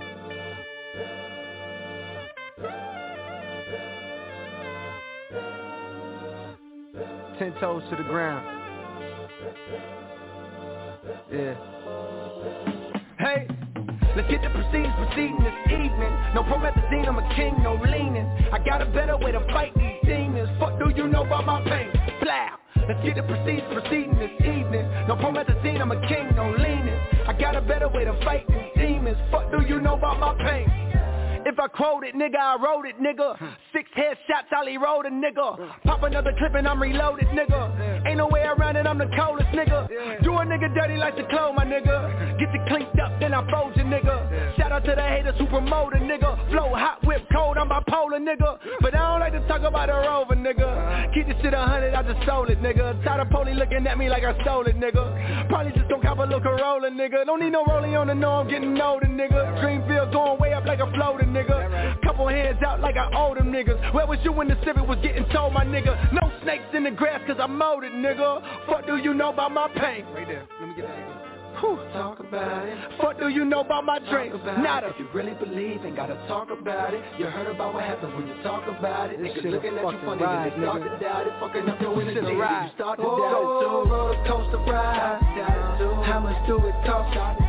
Ten toes to the ground. Yeah. Hey, Let's get the proceedings proceeding this evening. No promethazine, I'm a king, no leaning. I got a better way to fight these demons. Fuck do you know about my pain? Plow. Let's get the proceedings proceeding this evening. No promethazine, I'm a king, no leaning. I got a better way to fight these demons. Fuck do you know about my pain? If I quote it, nigga, I wrote it, nigga. Six headshots, Ollie wrote a nigga. Pop another clip and I'm reloaded, nigga. Ain't no way around it, I'm the coldest, nigga. Do a nigga dirty like the clone, my nigga. Get you cleaned up, then I fold you, nigga. Shout out to the haters who promote a nigga. Flow hot, whip cold, I'm bipolar, nigga. But I don't like to talk about a rover, nigga. Keep this shit a hundred, I just sold it, nigga. Tired of Poli looking at me like I stole it, nigga. Probably just don't cop a little Corolla, nigga. Don't need no rolling on the know I'm getting older, nigga. Dreamville going way up like a floater, nigga. Couple hands out like I owe them niggas. Where was you when the Civic was getting told, my nigga? No snakes in the grass cause I mowed it, nigga. Fuck do you know about my pain? Right there, let me get that. Whew. Talk about it. Fuck do you know about my dreams? Nada. If you really believe, ain't gotta talk about it. You heard about what happens when you talk about it. Niggas looking at you funny when they start to doubt it. Fucking up your energy when you start to doubt it. So roller coaster ride. How much do it cost?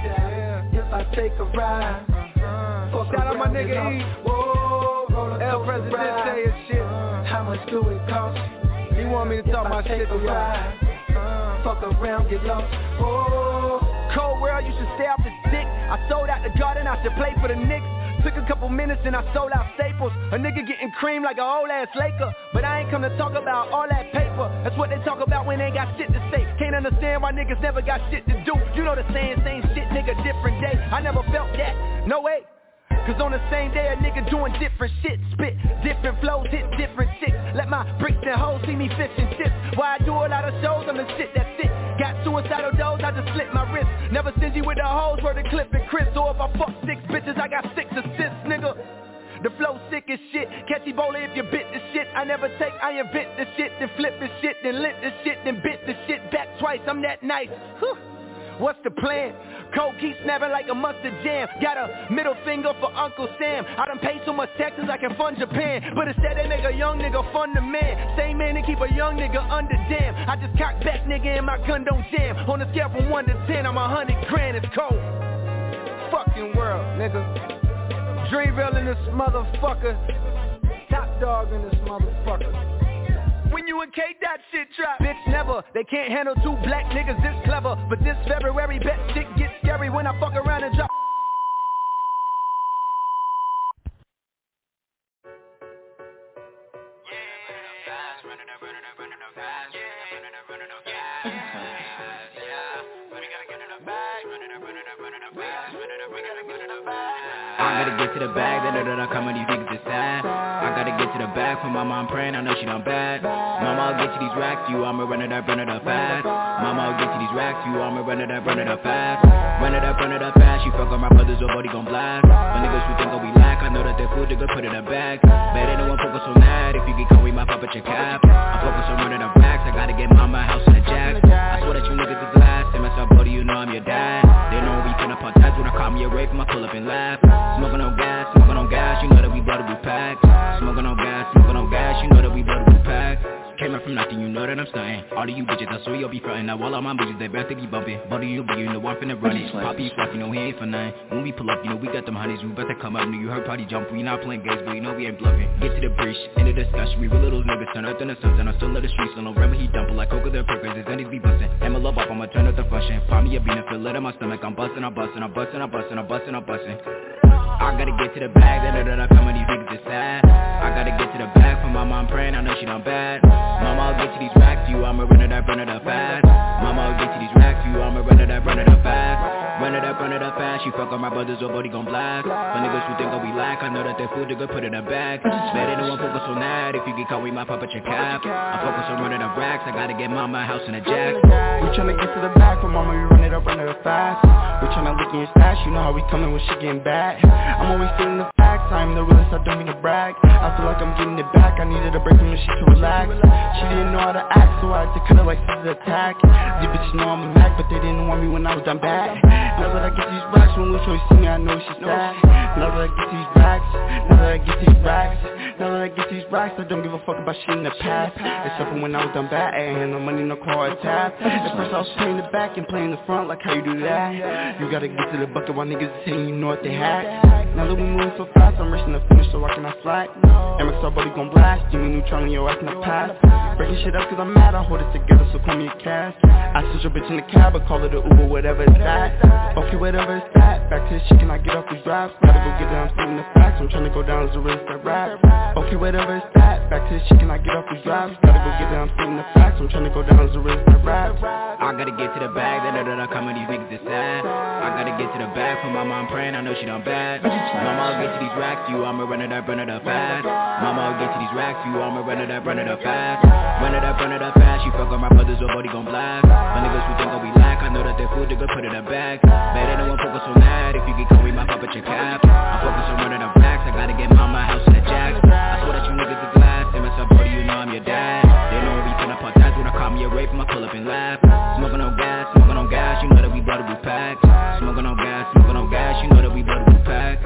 If I take a ride. Shout out my nigga E. Whoa, El President say his shit. How much do it cost? He want me to talk my shit to ride. Fuck around, get lost. Oh, cold world, you should stay off the dick. I sold out the garden, I should play for the Knicks. Took a couple minutes and I sold out Staples. A nigga getting cream like a old ass Laker. But I ain't come to talk about all that paper. That's what they talk about when they got shit to say. Can't understand why niggas never got shit to do. You know the saying, same shit, nigga, different day. I never felt that, no way. Cause on the same day a nigga doing different shit. Spit different flows, hit different chicks. Let my bricks and hoes see me fishing chips. Why I do a lot of shows, I'm the shit that's it. Got suicidal doors, I just slit my wrist. Never stingy with the hoes, where the clip and Chris. Or if I fuck six bitches, I got six assists, nigga. The flow sick as shit. Catchy bowler if you bit the shit. I never take, I invent the shit. Then flip the shit, then lit the shit. Then bit the shit back twice, I'm that nice. Whew. What's the plan? Cold keep snapping like a mustard jam. Got a middle finger for Uncle Sam. I done paid so much taxes I can fund Japan. But instead they make a young nigga fund the man. Same man that keep a young nigga under dam. I just cock back nigga and my gun don't jam. On a scale from one to ten, I'm a hundred grand, it's cold. Fucking world, nigga. Dreamville in this motherfucker. Top dog in this motherfucker. When you and K that shit drop, bitch never. They can't handle two black niggas this clever. But this February bet shit gets scary when I fuck around and drop. I gotta get to the bag, da da da da, come on these niggas decide. I gotta get to the bag for my mom praying, I know she done bad. Mama, I'll get to these racks, you I'ma run it up, run it up fast. Mama, I'll get to these racks, you I'ma run it up, run it up fast. Run it up, run it up fast, you fuck on my brothers, your body gon' blast. But niggas who think I'll be lack, I know that they food, they gon' put it in a bag. But ain't no one focus on that, if you get caught, we might pop at your cap. I'm focused on running up racks, I gotta get mama house in the jack. I swear that you niggas is last, and myself, buddy, you know I'm your dad. They know we finna punch ties when I call me a rape, I'ma pull up and laugh. Smoking on gas, smoking on gas, you know that we blood to be packed. Smoking on gas, smoking on gas, you know that we blood to be packed. Came up from nothing, you know that I'm stunting. All of you bitches, I swear you'll be frontin'. Now all of my bitches, they better be bumping. Both of you, but you know I'm finna run it. Poppy fuck, you know he ain't for nothing. When we pull up, you know we got them honeys. We better come up, knew you heard party jump. We not playing games, but you know we ain't bluffing. Get to the breach, in the discussion. We real little niggas, turn up in the sunset. I'm still in the streets, so no remember he dump like coca, their purpose. His enemies be bustin'. And my love up, I'ma turn up the function. Find me a bean and fill it in my stomach. I'm bustin', I'm bustin', I'm bustin', I'm bustin', I'm bustin', I'm bustin'. I gotta get to the bag, da da da da, come on these niggas decide. I gotta get to the bag for my mom praying, I know she done bad. Mama, I'll get to these racks, you I'ma run it up, run it up fast. Mama, I'll get to these racks, you I'ma run it up, run it up fast. Run it up, run it up fast, you fuck on my brothers, your body gon' blast. But niggas who think I'll be lack, I know that they food, they gon' put it in a bag. Better no one focus on that, if you get caught, we might pop at your cap. I focus on running up racks, I gotta get mama house in a jack. We tryna get to the bag, for mama, we run it up, run it up fast. We tryna look in your stash, you know how we coming when shit getting bad. I'm always stating the facts, I'm the realest, I don't mean to brag. I feel like I'm getting it back, I needed a break from the shit to relax. She didn't know how to act, so I had to cut her like scissors attack. These bitches know I'm a Mac, but they didn't want me when I was done bad. Now that I get these racks, when Lucho see me, I know she's sad. Now that I get these racks, now that I get these racks, now that I get these these racks, I don't give a fuck about shit in the past. Except for when I was done bad, I ain't had no money, no car or tab. At first I was playing the back and playing the front, like how you do that. You gotta get to the bucket while niggas saying you know what they had. Now that we moving so fast, I'm racing to finish so I cannot slack. M X R buddy gon' blast, give me neutron in your ass in the past. Breaking shit up cause I'm mad, I hold it together, so call me a cash. I switch your bitch in the cab, I call it a Uber, whatever it's at. Okay, whatever it's at, back to the shit, can I get off these raps? Gotta go get it, I'm spitting the facts, I'm tryna go down as a real estate rap. Okay, whatever it's at, back to the shit, can I get off these raps? Gotta go get it, I'm spitting the facts, I'm tryna go down as a real estate rap. I gotta get to the bag, da da da da, come with these niggas is sad. I gotta get to the bag for my mom praying, I know she done bad. Mama, I'll get to these racks, you, I'ma run it up, run it up fast. Mama, I'll get to these racks, you, I'ma run it up, run it up fast. Run it up, run it up fast, you fuck on my brothers, or body gon' blast. My niggas who think I'll be lack, I know that they food, they gon' put it in back. Better no one focus on that, if you get caught, we might pop at your cap. I'm focused on running up backs, I gotta get mama house in the jacks. I swear that you niggas are glass, M S up, brody, you know I'm your dad. They know we finna put that, when I call me a rape, I'ma pull up and laugh. Smoking on gas, smoking on gas, you know that we blood to be packed. Smoking on gas, smoking on gas, you know that we blood to be packed.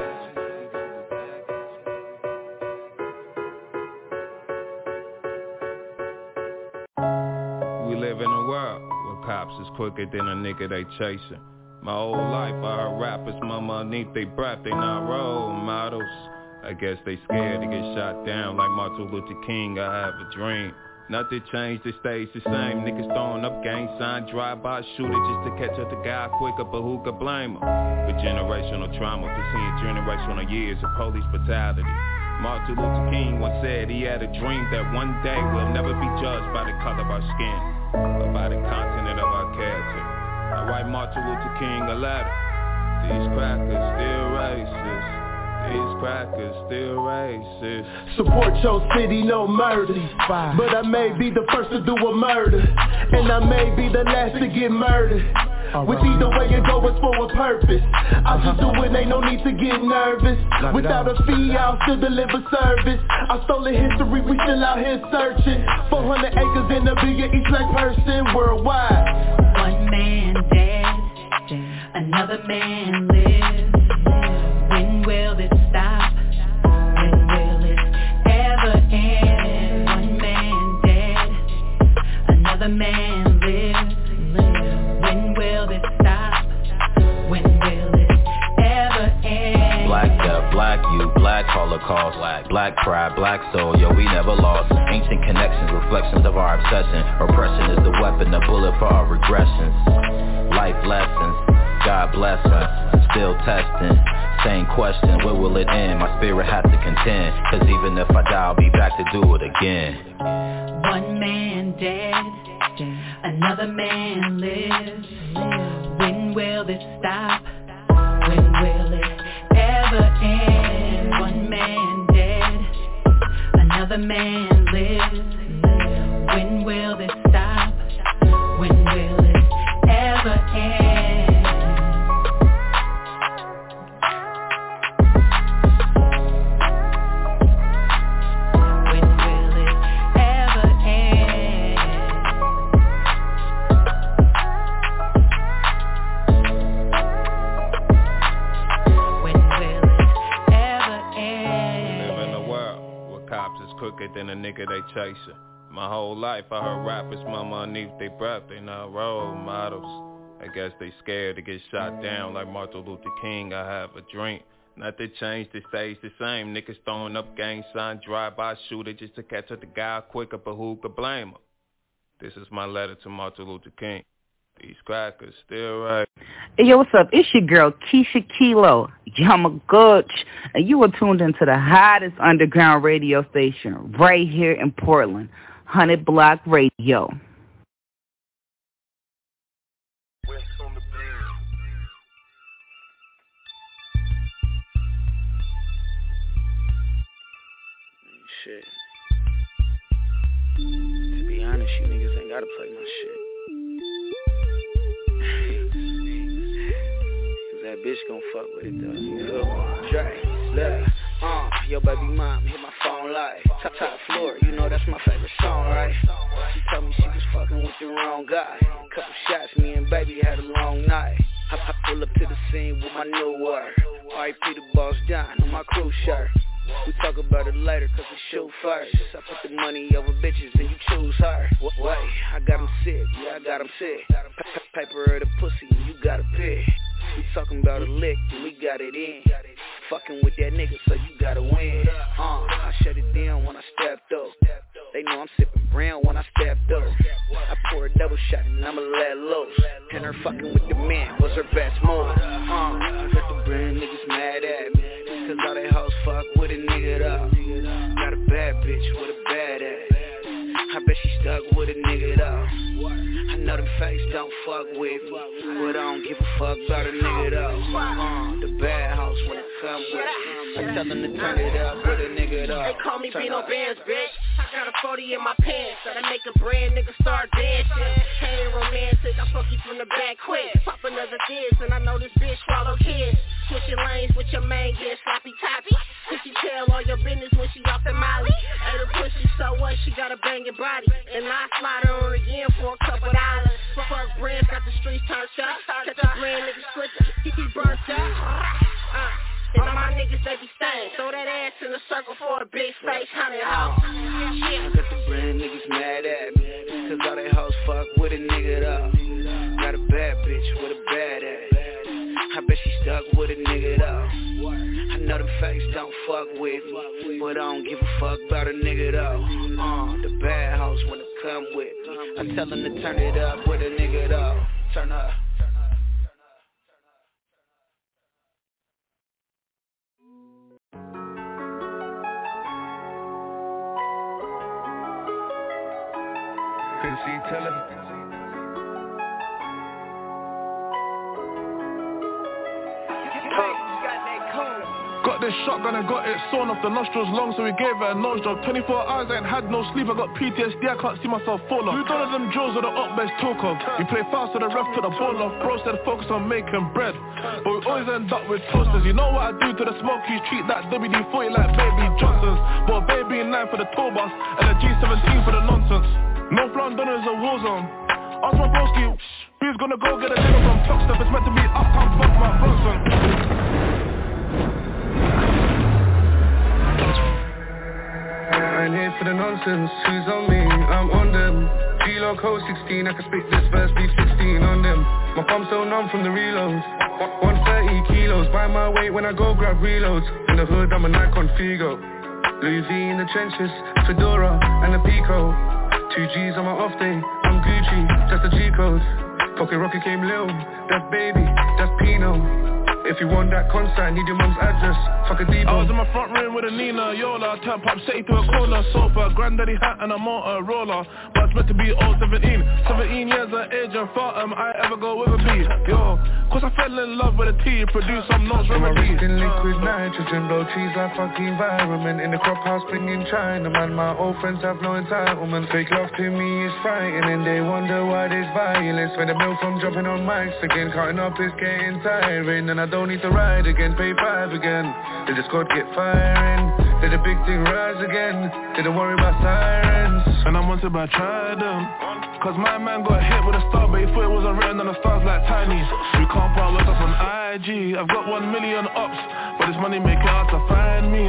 We live in a world where cops is quicker than a nigga they chasing. My whole life I heard rappers mama underneath they breath, they not role models. I guess they scared to get shot down like Martin Luther King, I have a dream. Nothing changed, it stays the same. Niggas throwing up gang sign, drive-by shooter just to catch up the guy quicker, but who could blame him? For generational trauma, for seeing generational years of police brutality. Martin Luther King once said he had a dream that one day we'll never be judged by the color of our skin, but by the content of our character. I write Martin Luther King a letter. These crackers still racist. These crackers still racist. Support your city, no murder. But I may be the first to do a murder, and I may be the last to get murdered. With either way you go, it's for a purpose. I just do it, ain't no need to get nervous. Without a fee, I'll still deliver service. I stole the history, we still out here searching. four hundred acres and a billion each black person worldwide. One man dead, another man lives. When will this stop? When will it ever end? One man dead, another man lives. When will this stop? When will it ever end? Black death, black youth, black holocaust, black, black pride, black soul, yo, we never lost. Ancient connections, reflections of our obsession. Oppression is the weapon, the bullet for our regressions. Life lessons, God bless us, still testing. Same question, where will it end? My spirit has to contend, cause even if I die, I'll be back to do it again. One man dead, another man lives. When will this stop? When will it ever end? One man dead, another man lives. When will this stop? When will it ever end? Quicker than a nigga they chasing. My whole life I heard rappers mama underneath they breath, they not role models. I guess they scared to get shot down like Martin Luther King, I have a dream. Nothing changed, it stays the same. Niggas throwing up gang sign, drive-by shooter just to catch up the guy quicker, but who could blame him? This is my letter to Martin Luther King. These crackers still right. Hey, yo, what's up? It's your girl, Keisha Kilo, Yamaguchi, and you are tuned into the hottest underground radio station right here in Portland, one hundred Block Radio. Shit. To be honest, you niggas ain't gotta play my shit. That bitch gon' fuck with it though, you feel me? Dre, look, uh, yo baby mom hit my phone like top, top floor, you know that's my favorite song, right? She told me she was fucking with the wrong guy. Couple shots, me and baby had a long night. I, I pull up to the scene with my new work. R I P the boss down on my crew shirt. We talk about it later, cause we shoot first. I put the money over bitches, and you choose her. Wait, I got him sick, yeah, I got him sick. Paper or the pussy, you gotta pick. We talking about a lick, and we got it in. Fucking with that nigga, so you gotta win. Uh, I shut it down when I stepped up. They know I'm sipping brown when I stepped up. I pour a double shot and I'ma let loose. And her fucking with the man was her best move. Uh, I got the brand niggas mad at me, cause all they hoes fuck with a nigga though. Got a bad bitch with a bad ass. I bet she stuck with a nigga though. I know them fakes don't fuck with me, but I don't give a fuck about a nigga though. Uh, the bad house when it come with me, I tell them to turn it up with a nigga though. They call me Bino Bands, bitch. I got a forty in my pants, that I make a brand nigga start dancing. Ain't romantic, I fuck you from the back quick. Pop another diz, and I know this bitch swallow kids. Switching lanes with your main get sloppy toppy. Cause she tell all your business when she off the molly. Ain't a pussy, so what? She got a banging body. And I slide her again for a couple dollars. Fuck brands, got the streets turned up. Catch a brand nigga slipping, he be burnt up. Uh, and all my niggas, they be stained. Throw that ass in a circle for a big face, hundred hoes. I got the brand niggas mad at me, cause all they hoes fuck with a nigga though. Got a bad bitch with a bad ass. I bet she stuck with a nigga though. I know them fakes don't fuck with me, but I don't give a fuck about a nigga though. Uh, the bad house when it come with me, I tell them to turn it up with a nigga though. Turn up. Quincy, tell him. Got this shotgun and got it sewn off the nostrils long, so we gave it a nose job. twenty-four hours, I ain't had no sleep, I got P T S D, I can't see myself fall off. Who done of them drills or the up best talk of? We play fast so the ref put the ball off. Bro said focus on making bread, but we always end up with toasters. You know what I do to the smokies, treat that W D forty like Baby Johnson's. But Baby nine for the tour bus, and a G seventeen for the nonsense. North London is a war zone. Ask my broski, who's gonna go get a dinner from Top Stuff? It's meant to be uptown, fuck my Bronson. I ain't here for the nonsense, who's on me? I'm on them. G-Log code sixteen, I can spit this verse, beat sixteen on them. My pump's so numb from the reloads. one thirty kilos, buy my weight when I go grab reloads. In the hood, I'm a Nikon Figo. Louis V in the trenches, Fedora and a Pico. Two G's on my off day, I'm Gucci, that's the G-code. Pocket Rocket came little, that's Baby, that's Pino. If you want that consign, need your mum's address, fuck a Debo. I was in my front room with a Nina Yola, turn pop city to a corner sofa, granddaddy hat and a Motorola. But it's meant to be oh seventeen, seventeen years of age and far am I ever go with a beat, yo. Cause I fell in love with a T, produce some notes remedies. In liquid nitrogen, blow trees like fucking environment. In the crop house bringing China, man, my old friends have no entitlement. Fake love to me is frightening, they wonder why there's violence. When the bill from jumping on mics again, cutting up is getting tiring. And I don't need to ride again, pay five again. Did the squad get firing? Did the big thing rise again? Didn't worry about sirens. And I'm wanted by Trident, cause my man got hit with a star, but he thought it wasn't written on the stars like Tiny. You can't power us up on I G. I've got one million ups, but this money making hard to find me.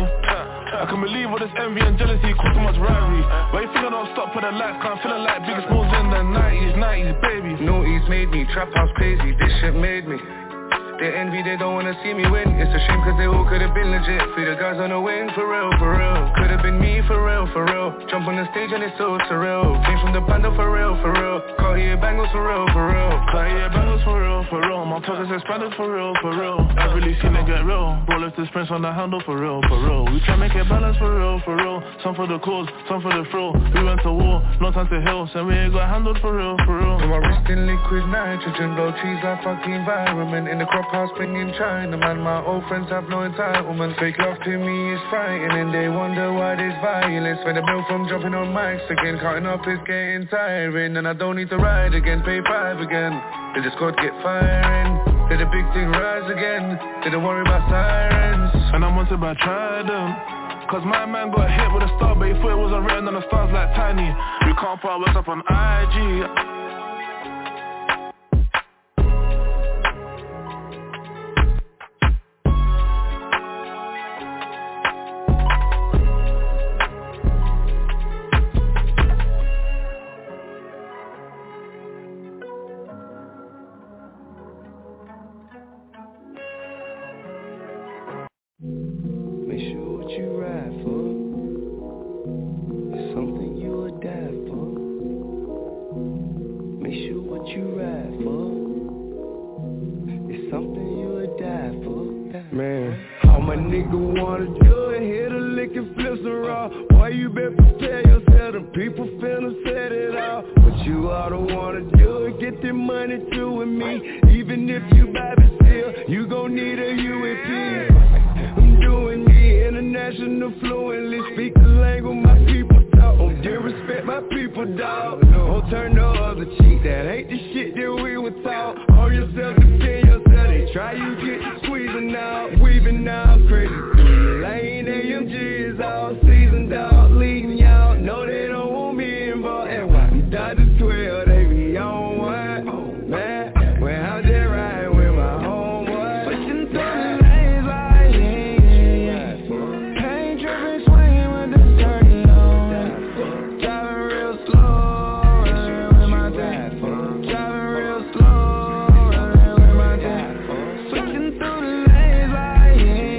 I can believe all this envy and jealousy cause too much rivalry. Why you think I don't stop for the lights? Can't feeling like Biggie Smalls in the nineties, nineties, baby. Noughties made me, trap house crazy, this shit made me. They envy, they don't wanna see me win. It's a shame cause they all could've been legit. Free the guys on the wing, for real, for real. Could've been me, for real, for real. Jump on the stage and it's so surreal. Came from the bando, for real, for real. Call here bangles, for real, for real. Call here bangles, for real, for real. My process expanded, for real, for real. I've really seen it get real. Bro left his prints on the handle, for real, for real. We try make it balance, for real, for real. Some for the cause, some for the thrill. We went to war, no time to heal. So we ain't got handled, for real, for real. So my wrist in liquid nitrogen, blow trees like fucking environment. In the crop house bringing China, man, my old friends have no entitlement. Fake love to me is frightening, they wonder why there's violence. When the bill from jumping on mics again, cutting up is getting tiring. And I don't need to ride again, pay five again. Did the squad get firing? Did the big thing rise again? Didn't worry about sirens. And I'm wanted by Trident, cause my man got hit with a star, but he thought it wasn't written on the stars like Tiny. You can't power us up on I G. Make sure what you ride for is something you would die for. Make sure what you ride for is something you would die for. Man, all my nigga wanna do it, hit a lick and flip some raw. Boy, you better prepare yourself, the people finna set it off. But you all don't wanna do it, get the money through with me. Even if you baby still, you gon' need a U A P. I'm doing me international fluently, speak the language my people talk. Don't disrespect my people, dog. Don't turn no other cheek, that ain't the shit that we were taught. On yourself, defend yourself, they try you get squeezing out, weaving out, crazy. Lane A M G is all seasoned out, leading y'all, know they don't want me involved. And why I'm Dodgers twelve, they be on one, man. When I'm just riding with my homeboy, pushing through the lanes like yeah, yeah. Ain't tripping, swinging with the dirty on, driving real slow, running with my dad, driving real slow, running with my dad, switching through the lanes like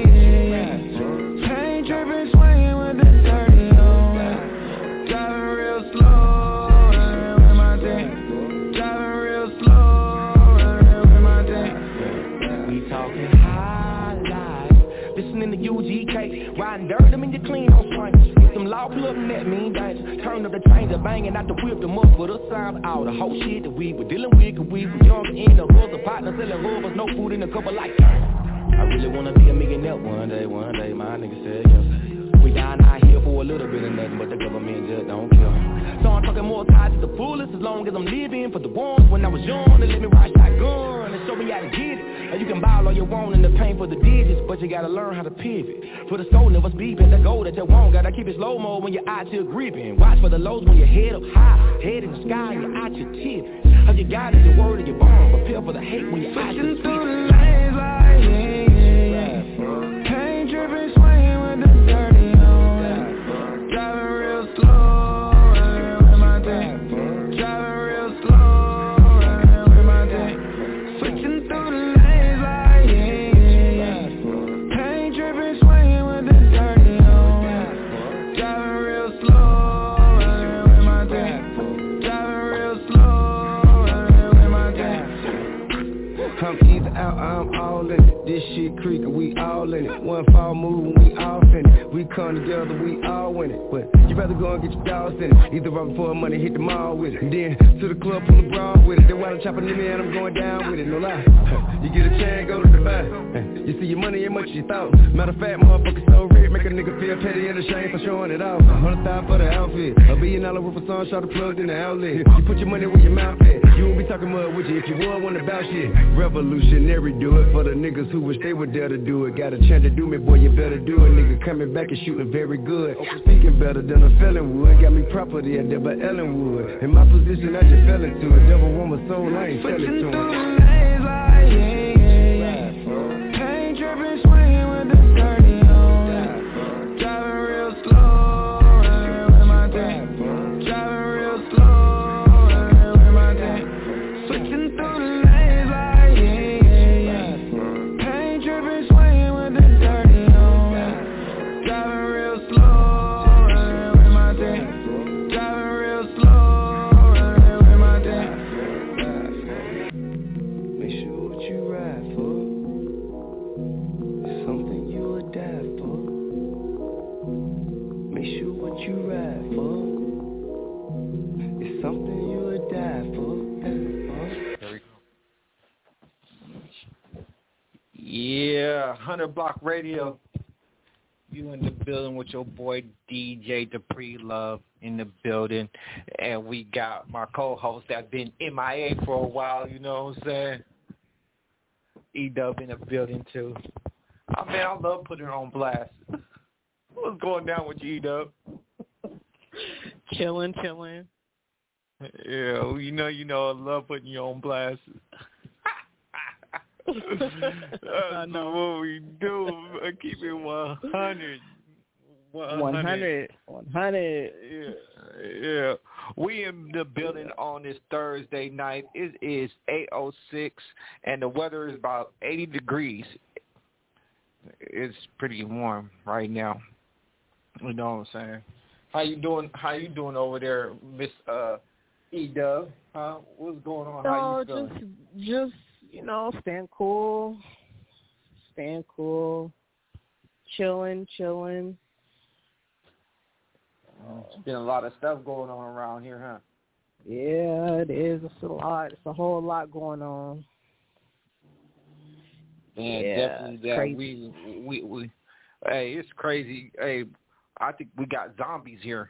yeah, ain't tripping, swinging with the dirty on, driving real slow, running with my dad, driving real slow, running with my dad. We talking high life, listening to U G K, riding dirt, them in your clean on swing. Get them law plugging that mean danger, turn up the changer, banging out the whip, them up for the sound. All the whole shit that we were dealing with, cause we were young in the hustle, partner selling rubbers, no food in a couple like I really wanna be a millionaire one day, one day, my nigga said yes. We down out here for a little bit of nothing, but the government just don't care. So I'm talking more tied to the fullest, as long as I'm living for the ones when I was young, they let me ride shotgun and show me how to get it. Now you can buy all you want and the pain for the digits, but you gotta learn how to pivot. For the soul never speed, the goal that you want, gotta keep it slow mo when your eyes still gripping. Watch for the lows when your head up high, head in the sky and your eyes your tip. How you got is your word and your bond, prepare for the hate when your eyes your through the lanes like yeah, yeah, yeah. Ain't tripping, swinging with the dirty on, driving real slow, running with my dad, driving real slow, running with my dad, switching through the lanes like yeah, yeah. Ain't tripping, swinging with the dirty on, driving real slow, running with my dad, driving real slow, running with my dad. I'm either out, I'm all in it. This shit creaking, we all in it. One fall move, we all in it. We come together, we all win it. But you better go and get your dogs in it. Either run for money, hit the mall with it. And then to the club, pull the bra with it. Then while I'm chopping in there, I'm going down with it. No lie. You get a chance, go to the bar. You see your money ain't much as you thought. Matter of fact, motherfucker so rich, make a nigga feel petty and ashamed for showing it off. A hundred thousand for the outfit. A billion dollar worth of sun, shot plugged in the outlet. You put your money where your mouth at. You won't be talking mud with you if you would want about shit. Revolutionary, do it for the niggas who wish they were there to do it. Got a chance to do me, boy, you better do it. Nigga coming back and shooting very good. Speaking better than a felon would. Got me property at Deborah Ellen would. In my position, I just fell into it. Devil want my soul, I ain't sell it to him. Ain't tripping, swinging with the dirty on, driving real slow, running with my dad, driving real slow, running with my dad, switching through the lanes like yeah, ain't tripping, swinging with the dirty on, driving real slow, running with my dad, driving real slow, running with my dad. Make sure what you ride for is something you would die for. Make sure what you ride for is something you would die for. There we go. Yeah, one hundred Block Radio. You in the building with your boy D J Dupree Love in the building. And we got my co-host that been M I A for a while, you know what I'm saying? E-Dub in the building too. Oh man, I love putting her on blast. What's going down with you, E-Dub? Chilling, chilling. Yeah, well, you know, you know, I love putting you on blast. That's what we do. I keep it one hundred. one hundred. one hundred. Yeah, yeah. We in the building on this Thursday night. It is eight oh six, and the weather is about eighty degrees. it's pretty warm right now. You know what I'm saying? How you doing? How you doing over there, Miss uh, E-Dub? Huh? What's going on? How you So feeling? just, just you know, staying cool, staying cool, chilling, chilling. There's been a lot of stuff going on around here, huh? Yeah, it is. It's a lot. It's a whole lot going on. Man, yeah, definitely that crazy. we we we. Hey, it's crazy. Hey, I think we got zombies here.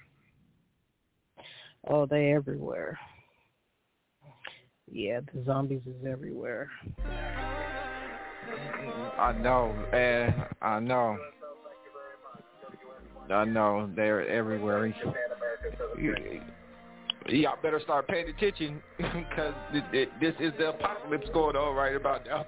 Oh, they everywhere. Yeah, the zombies is everywhere. I know, man. I know. I know they're everywhere. Y'all better start paying attention because this is the apocalypse going on right about now.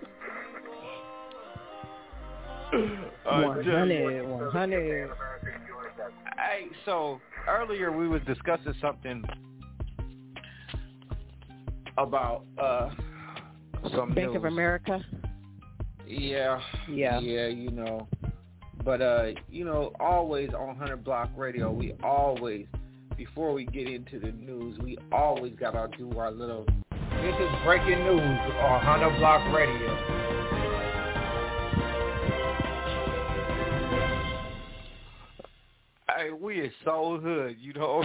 one hundred, one hundred. Hey, so earlier we was discussing something about uh some Bank news. of America. Yeah, yeah, yeah, you know. But uh, you know, always on one hundred Block Radio, we always, before we get into the news, we always gotta do our little. This is breaking news on one hundred Block Radio. Hey, we is so hood, you know.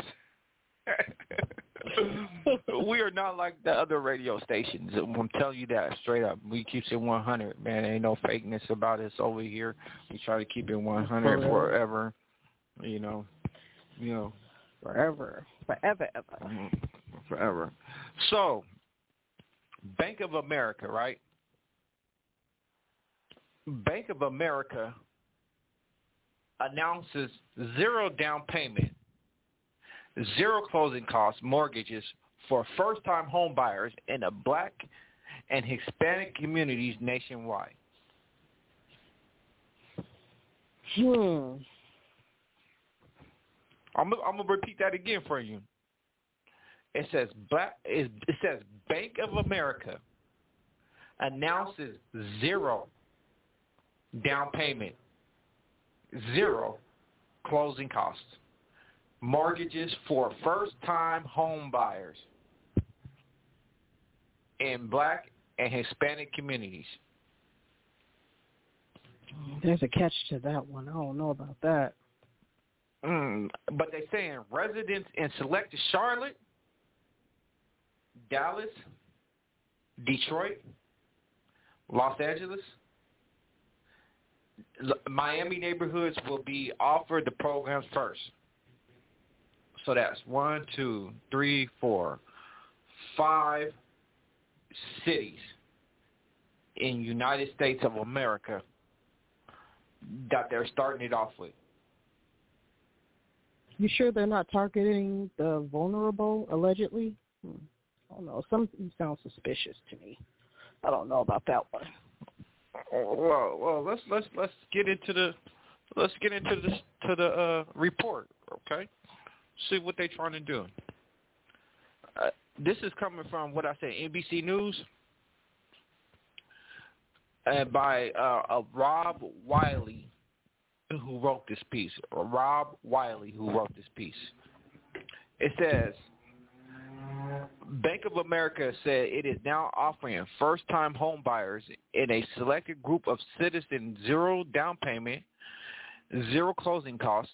We are not like the other radio stations. I'm telling you that straight up. We keep it one hundred, man. Ain't no fakeness about us over here. We try to keep it one hundred forever. You know, you know, forever, forever, ever, mm-hmm. forever. So, Bank of America, right? Bank of America announces zero down payment, zero closing costs mortgages for first-time home buyers in the Black and Hispanic communities nationwide. Hmm. I'm, I'm gonna repeat that again for you. It says Black. It says Bank of America announces zero down payment, zero closing costs, mortgages for first-time home buyers in Black and Hispanic communities. There's a catch to that one. I don't know about that. Mm, but they're saying residents in selected Charlotte, Dallas, Detroit, Los Angeles, Miami neighborhoods will be offered the programs first. So that's one, two, three, four, five cities in United States of America that they're starting it off with. You sure they're not targeting the vulnerable, allegedly? Hmm. I don't know. Something sounds suspicious to me. I don't know about that one. Well, well, let's let's let's get into the let's get into the to the uh, report, okay? See what they're trying to do. Uh, this is coming from what I said, N B C News, and by uh, uh, Rob Wiley, who wrote this piece. Rob Wiley, who wrote this piece. It says, Bank of America said it is now offering first-time home buyers in a selected group of citizens zero down payment, zero closing costs,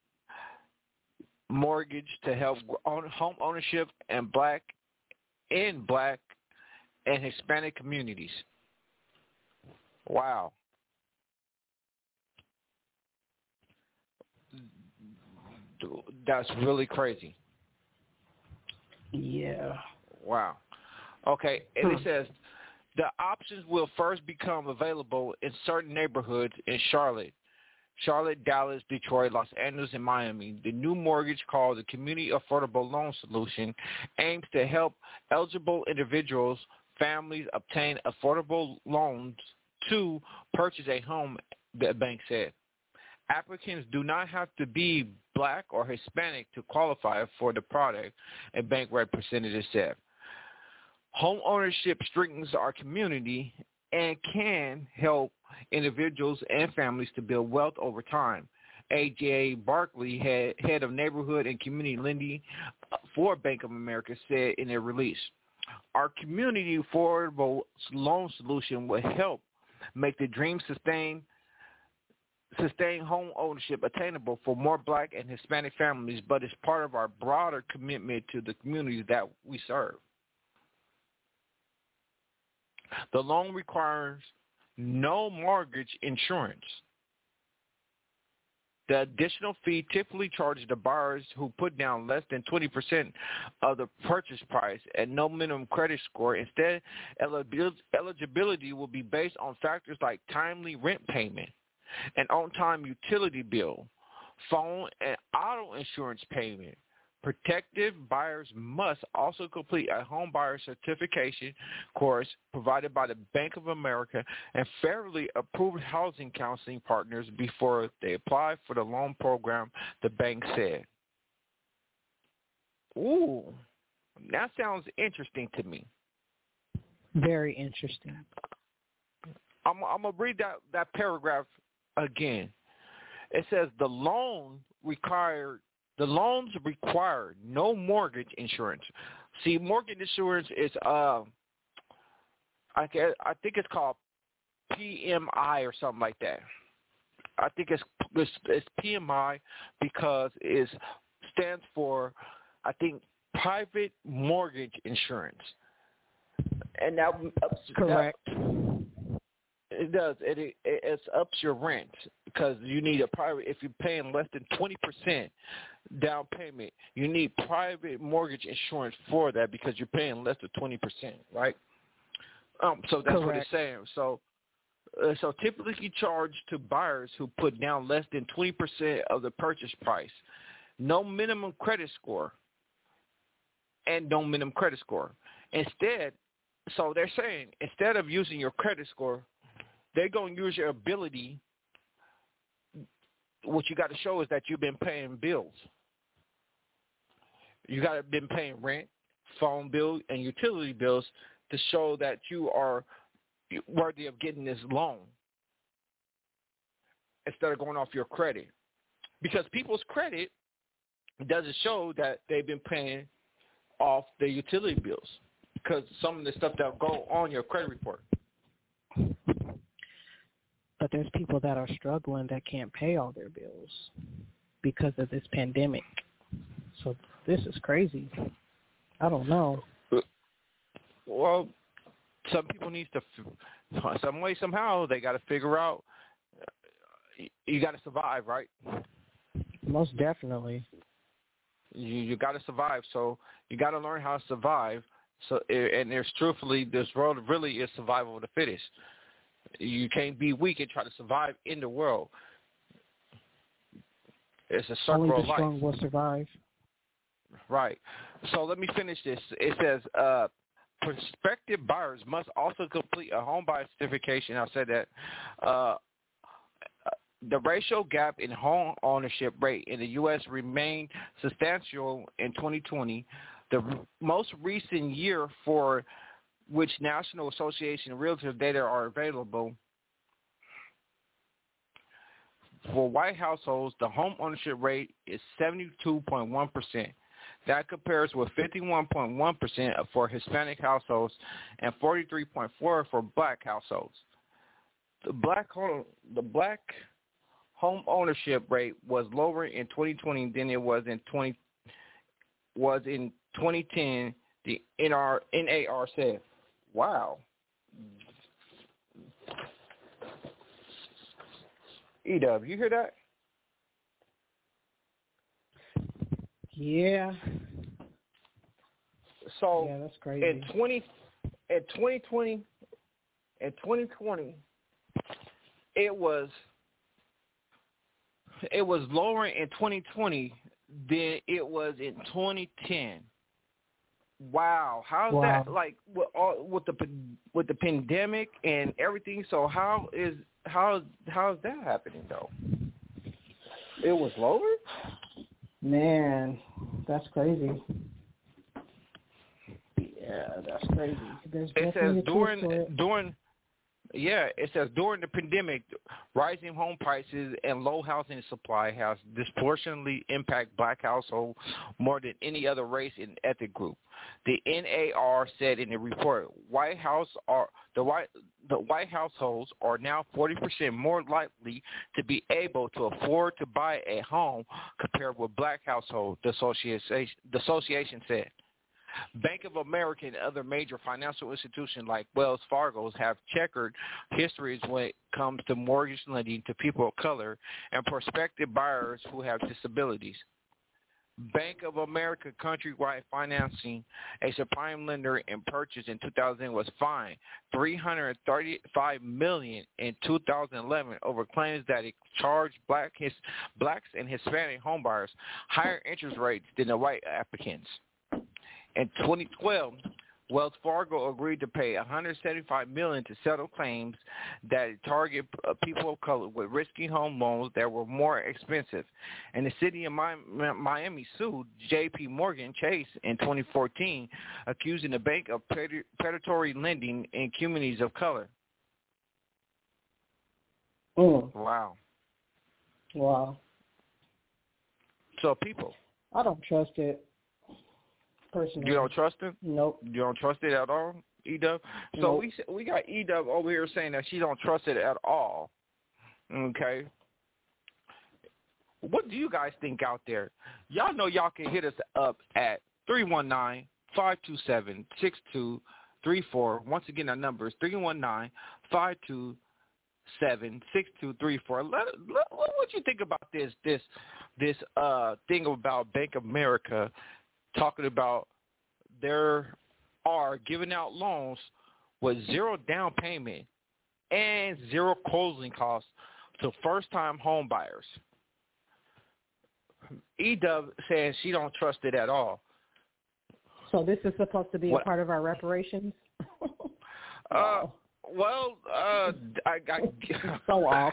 mortgage to help own home ownership and black in Black and Hispanic communities. Wow. That's really crazy. Yeah. Wow. Okay, and it says the options will first become available in certain neighborhoods in Charlotte, Charlotte, Dallas, Detroit, Los Angeles, and Miami. The new mortgage called the Community Affordable Loan Solution aims to help eligible individuals, families obtain affordable loans to purchase a home, the bank said. Applicants do not have to be Black or Hispanic to qualify for the product, a bank representative said. Home ownership strengthens our community and can help individuals and families to build wealth over time. A J Barkley, head, head of neighborhood and community lending for Bank of America, said in a release, our community affordable loan solution will help make the dream sustain sustain home ownership attainable for more Black and Hispanic families, but it's part of our broader commitment to the communities that we serve. The loan requires no mortgage insurance. The additional fee typically charges the buyers who put down less than twenty percent of the purchase price and no minimum credit score. Instead, eligibility will be based on factors like timely rent payment, an on-time utility bill, phone and auto insurance payment. Protective buyers must also complete a home buyer certification course provided by the Bank of America and federally approved housing counseling partners before they apply for the loan program, the bank said. Ooh, that sounds interesting to me. Very interesting. I'm, I'm going to read that, that paragraph again. It says the loan required The loans require no mortgage insurance. See, mortgage insurance is, uh, I, guess, I think it's called P M I or something like that. I think it's it's, it's P M I because it stands for, I think, private mortgage insurance. And that ups, correct. That, it does. It, it it ups your rent because you need a private. If you're paying less than twenty percent down payment, you need private mortgage insurance for that because you're paying less than twenty percent, right? Um, so that's correct. What it's saying. So, uh, so typically charged to buyers who put down less than twenty percent of the purchase price, no minimum credit score, and no minimum credit score. Instead, so they're saying instead of using your credit score, they're going to use your ability. What you got to show is that you've been paying bills. You got to been paying rent, phone bill, and utility bills to show that you are worthy of getting this loan instead of going off your credit. Because people's credit doesn't show that they've been paying off their utility bills because some of the stuff that will go on your credit report. But there's people that are struggling that can't pay all their bills because of this pandemic. So this is crazy. I don't know. Well, some people need to, some way, somehow, they got to figure out, you got to survive, right? Most definitely. You you got to survive, so you got to learn how to survive. So, and there's truthfully, this world really is survival of the fittest. You can't be weak and try to survive in the world. It's a circle Only of the life. strong will survive. Right. So let me finish this. It says uh, prospective buyers must also complete a home buyer certification. I said that. Uh, the racial gap in home ownership rate in the U S remained substantial in twenty twenty. The most recent year for which National Association of Realtors data are available. For white households, the home ownership rate is seventy-two point one percent. That compares with fifty-one point one percent for Hispanic households and forty-three point four percent for black households. The black home, the black home ownership rate was lower in twenty twenty than it was in twenty was in twenty ten. The N R N A R said. Wow. E-Dub, you hear that? Yeah. So yeah, that's crazy. In twenty in twenty twenty in twenty twenty it was it was lower in twenty twenty than it was in twenty ten. Wow, how's wow. that like with all, with the with the pandemic and everything? So how is how how is that happening though? It was lower. Man, that's crazy. Yeah, that's crazy. There's it says during during Yeah, it says during the pandemic, rising home prices and low housing supply has disproportionately impacted black households more than any other race and ethnic group. The N A R said in the report, White House are the white the white households are now forty percent more likely to be able to afford to buy a home compared with black households. The association the association said. Bank of America and other major financial institutions like Wells Fargo have checkered histories when it comes to mortgage lending to people of color and prospective buyers who have disabilities. Bank of America Countrywide Financing, a supreme lender in purchase in two thousand, was fined three hundred thirty-five million dollars in two thousand eleven over claims that it charged black, his, blacks and Hispanic homebuyers higher interest rates than the white applicants. In twenty twelve, Wells Fargo agreed to pay one hundred seventy-five million dollars to settle claims that target people of color with risky home loans that were more expensive. And the city of Miami sued J P Morgan Chase in twenty fourteen, accusing the bank of predatory lending in communities of color. Mm. Wow. Wow. So people. I don't trust it. Personally. You don't trust it? Nope. You don't trust it at all, E-Dub? So nope. we we got E-Dub over here saying that she don't trust it at all. Okay. What do you guys think out there? Y'all know y'all can hit us up at three one nine, five two seven, six two three four. Once again, our number is three one nine, five two seven, six two three four. Let, let, what you think about this this this uh thing about Bank of America talking about there are giving out loans with zero down payment and zero closing costs to first-time home buyers? E-Dub saying she don't trust it at all. So this is supposed to be what? a part of our reparations? uh, well, uh, I got so off.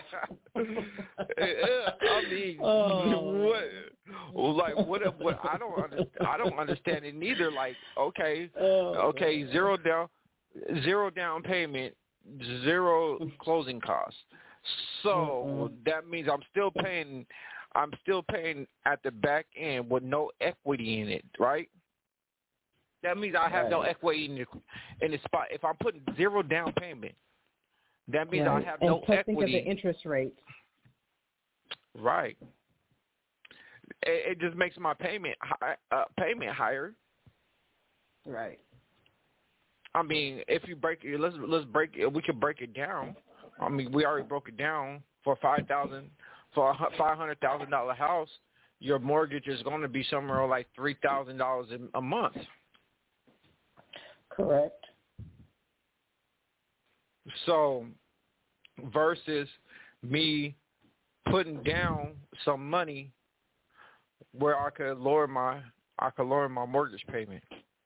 I mean, oh. what? Like, what? What? I don't understand. I don't understand it neither. Like, okay, oh, okay, man. zero down, zero down payment, zero closing costs. So mm-hmm. that means I'm still paying. I'm still paying at the back end with no equity in it, right? That means I have right. no equity in the, in the spot. If I'm putting zero down payment, that means right. I have and no equity. Think of the interest rates. Right. It, it just makes my payment high, uh, payment higher. Right. I mean, if you break it, let's let's break it. We can break it down. I mean, we already broke it down for five thousand for a five hundred thousand dollar house. Your mortgage is going to be somewhere like three thousand dollars a month. Correct. So, versus me putting down some money where I could lower my I could lower my mortgage payment.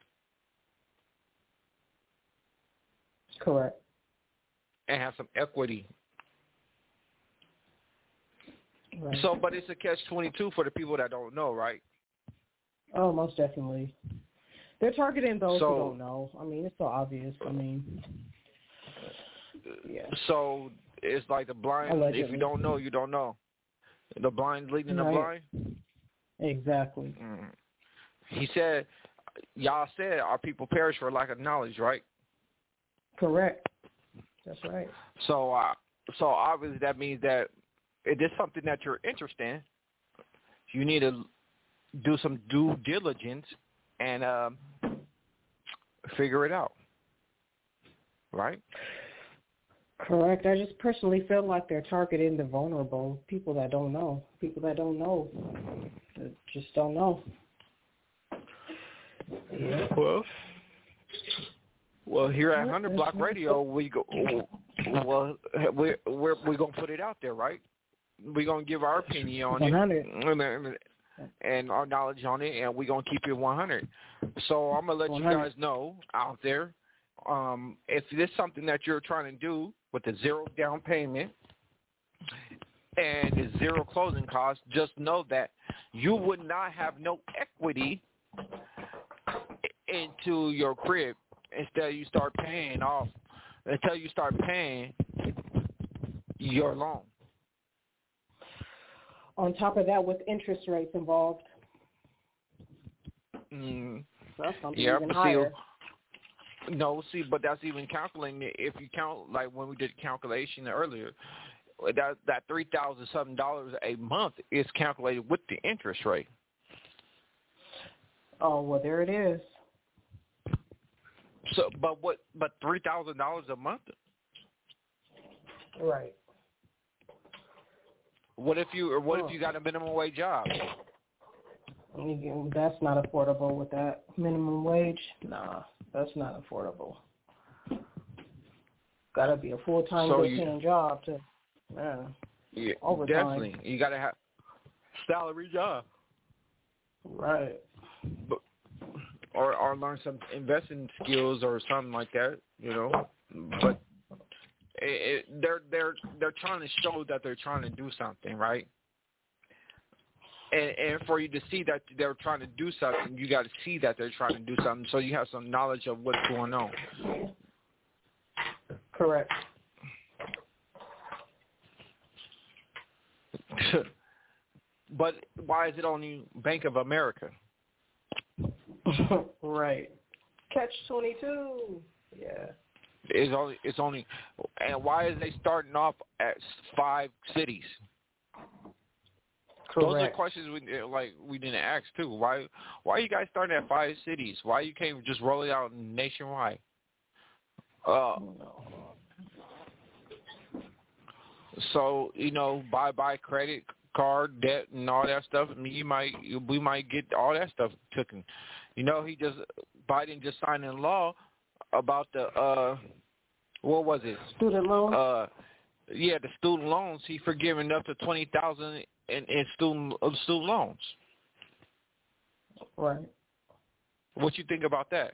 Correct. And have some equity. Right. So, but it's a catch twenty-two for the people that don't know, right? Oh, most definitely. They're targeting those so, who don't know. I mean, it's so obvious. I mean, yeah. So it's like the blind. Allegedly. If you don't know, you don't know. The blind leading right. the blind. Exactly. Mm. He said, "Y'all said our people perish for lack of knowledge," right? Correct. That's right. So, uh, so obviously that means that it is something that you're interested in. You need to do some due diligence and um, figure it out, right? Correct. I just personally feel like they're targeting the vulnerable, people that don't know, people that don't know, that just don't know. Yeah. Well, well, here at one hundred Block Radio, we go. Well, we're we're we're gonna put it out there, right? We're gonna give our opinion on one hundred. it and our knowledge on it, and we're gonna keep it one hundred. So I'm gonna let one hundred. You guys know out there, um, if this is something that you're trying to do with the zero down payment and the zero closing costs, just know that you would not have no equity into your crib until you start paying off, until you start paying your loan. On top of that, with interest rates involved. Mm. So that's something Yeah, even but higher. see, no, see, but that's even calculating it. If you count, like when we did calculation earlier, that that three thousand something dollars a month is calculated with the interest rate. Oh well, there it is. So, but what? But three thousand dollars a month. Right. What if you, or what Oh. if you got a minimum wage job? That's not affordable with that minimum wage. Nah, that's not affordable. Got to be a full time, So good you- paying job to, yeah, Yeah, overtime. definitely. You got to have salary job. Right. But, or or learn some investing skills or something like that, you know. But it, it, they're they're they're trying to show that they're trying to do something, right? And, and for you to see that they're trying to do something, you got to see that they're trying to do something, so you have some knowledge of what's going on. Correct. But why is it only Bank of America? Right. Catch twenty-two. Yeah. It's only it's only, and why is they starting off at five cities? Correct. Those are questions we like we didn't ask too. Why why you guys starting at five cities? Why you can't just roll it out nationwide? Uh, so you know, bye bye credit card debt and all that stuff. I mean, you might we might get all that stuff taken. You know, he just Biden just signed in law about the uh, what was it? Student loans. Uh, yeah, the student loans. He forgiving up to twenty thousand in, in student of student loans. Right. What you think about that?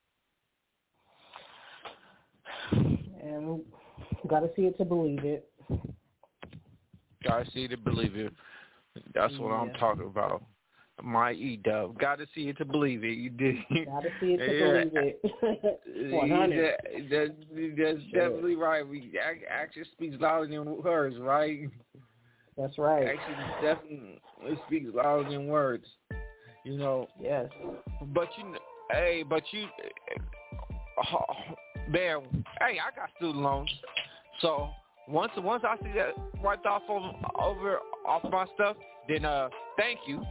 And got to see it to believe it. Gotta see it to believe it. That's what I'm Yeah. talking about. My E-Dub. Gotta see it to believe it. You did. Got to see it to Yeah. believe it. one hundred. That, that, that's Sure. definitely right. We ac- action speaks louder than words, right? That's right. Action definitely speaks louder than words. You know. Yes. But you, kn- hey, but you, oh, man, hey, I got student loans, so once once I see that wiped off over, over off my stuff, then uh, thank you.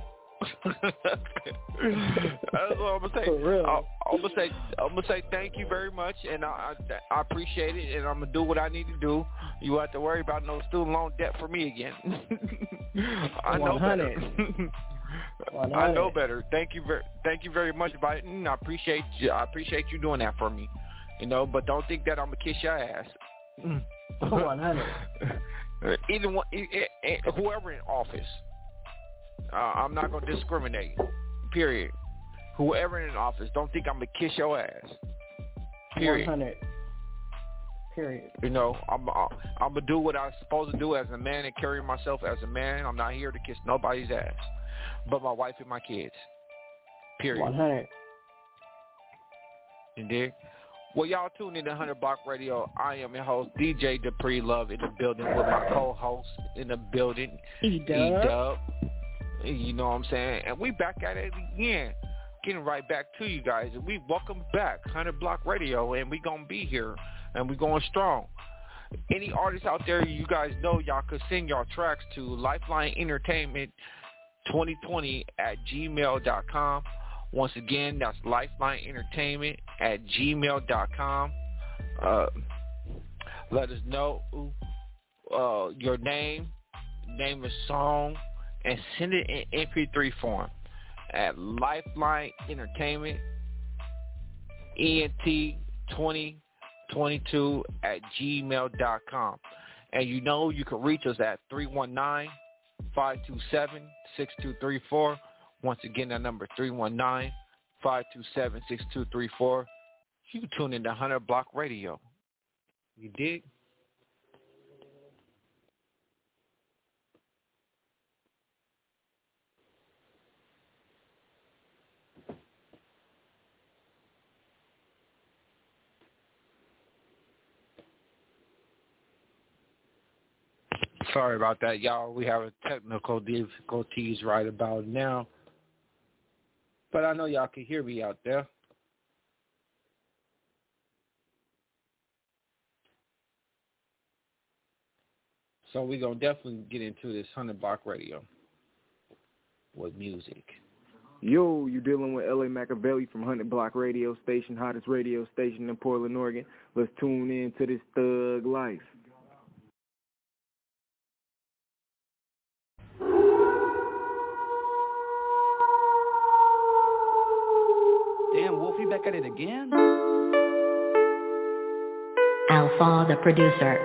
That's what I'm gonna say. For real. I, I'm gonna say I'm gonna say thank you very much, and I, I I appreciate it, and I'm gonna do what I need to do. You won't have to worry about no student loan debt for me again. I know better. I know better. Thank you very thank you very much, Biden. I appreciate you. I appreciate you doing that for me. You know, but don't think that I'm gonna kiss your ass. one hundred. Either one, e- e- e- whoever in office. Uh, I'm not going to discriminate, period. Whoever in office, don't think I'm going to kiss your ass, period. one hundred. Period. You know, I'm uh, I'm going to do what I'm supposed to do as a man and carry myself as a man. I'm not here to kiss nobody's ass but my wife and my kids, period. one hundred. You dig? Well, y'all tune in to one hundred Block Radio. I am your host, D J Dupree Love, in the building with my co-host in the building, E-Dub. E-Dub. You know what I'm saying? And we back at it again, getting right back to you guys. And we welcome back one hundred Block Radio, and we going to be here, and we going strong. Any artists out there you guys know, y'all could send y'all tracks to Lifeline Entertainment twenty twenty at gmail dot com. Once again, that's Lifeline Entertainment at gmail dot com. Uh, let us know uh, your name, name of song, and send it in M P three form at Lifeline Entertainment E N T twenty twenty-two at gmail dot com. And you know you can reach us at three one nine, five two seven, six two three four. Once again, that number three one nine, five two seven, six two three four. You can tune in to one hundred Block Radio. You dig? Sorry about that, y'all. We have technical difficulties right about now. But I know y'all can hear me out there. So we're going to definitely get into this one hundred Block Radio with music. Yo, you dealing with L A Machiavelli from one hundred Block Radio Station, hottest radio station in Portland, Oregon. Let's tune in to this thug life. Damn, Wolf, you back at it again? Alpha, the producer.